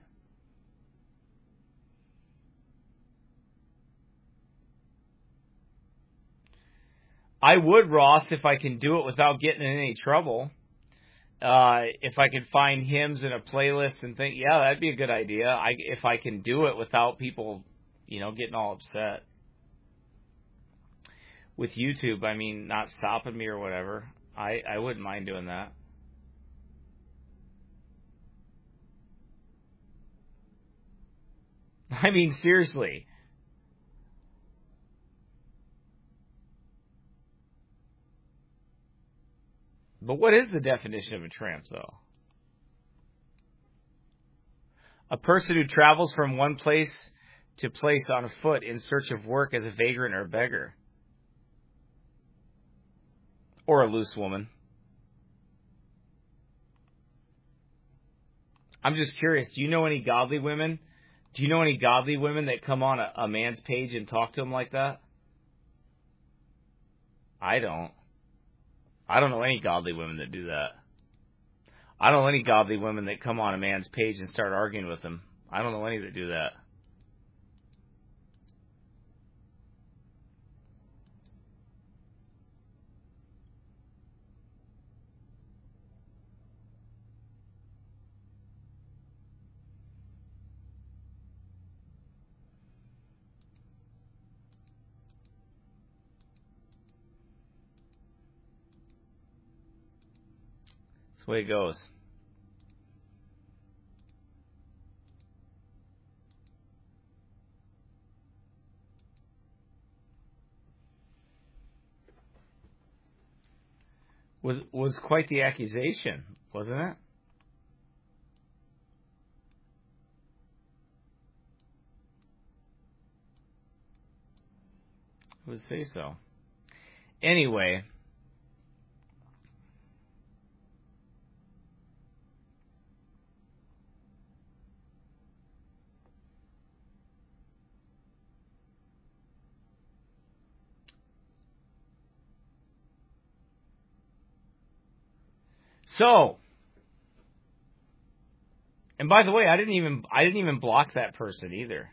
I would, Ross, if I can do it without getting in any trouble. Uh, if I could find hymns in a playlist and think, yeah, that'd be a good idea. I, if I can do it without people, you know, getting all upset. With YouTube, I mean, not stopping me or whatever. I, I wouldn't mind doing that. I mean, seriously. But what is the definition of a tramp, though? A person who travels from one place to place on foot in search of work as a vagrant or beggar. Or a loose woman. I'm just curious, do you know any godly women? Do you know any godly women that come on a, a man's page and talk to him like that? I don't. I don't know any godly women that do that. I don't know any godly women that come on a man's page and start arguing with him. I don't know any that do that. That's the way it goes. Was was quite the accusation, wasn't it? I would say so. Anyway. So, and by the way, I didn't even I didn't even block that person either.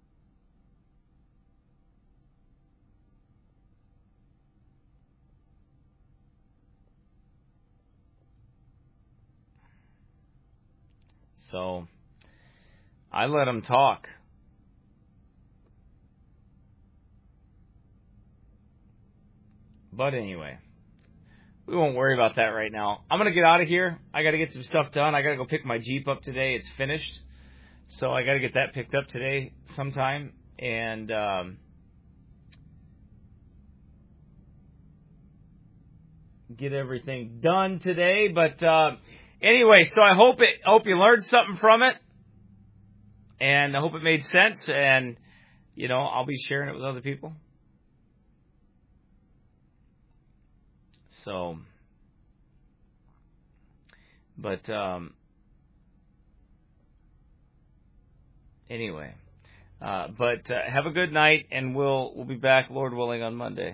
So, I let him talk. But anyway. We won't worry about that right now. I'm going to get out of here. I got to get some stuff done. I got to go pick my Jeep up today. It's finished. So I got to get that picked up today sometime. And um, get everything done today. But uh, anyway, so I hope it. hope you learned something from it. And I hope it made sense. And, you know, I'll be sharing it with other people. So, but, um, anyway, uh, but, uh, have a good night and we'll, we'll be back, Lord willing, on Monday.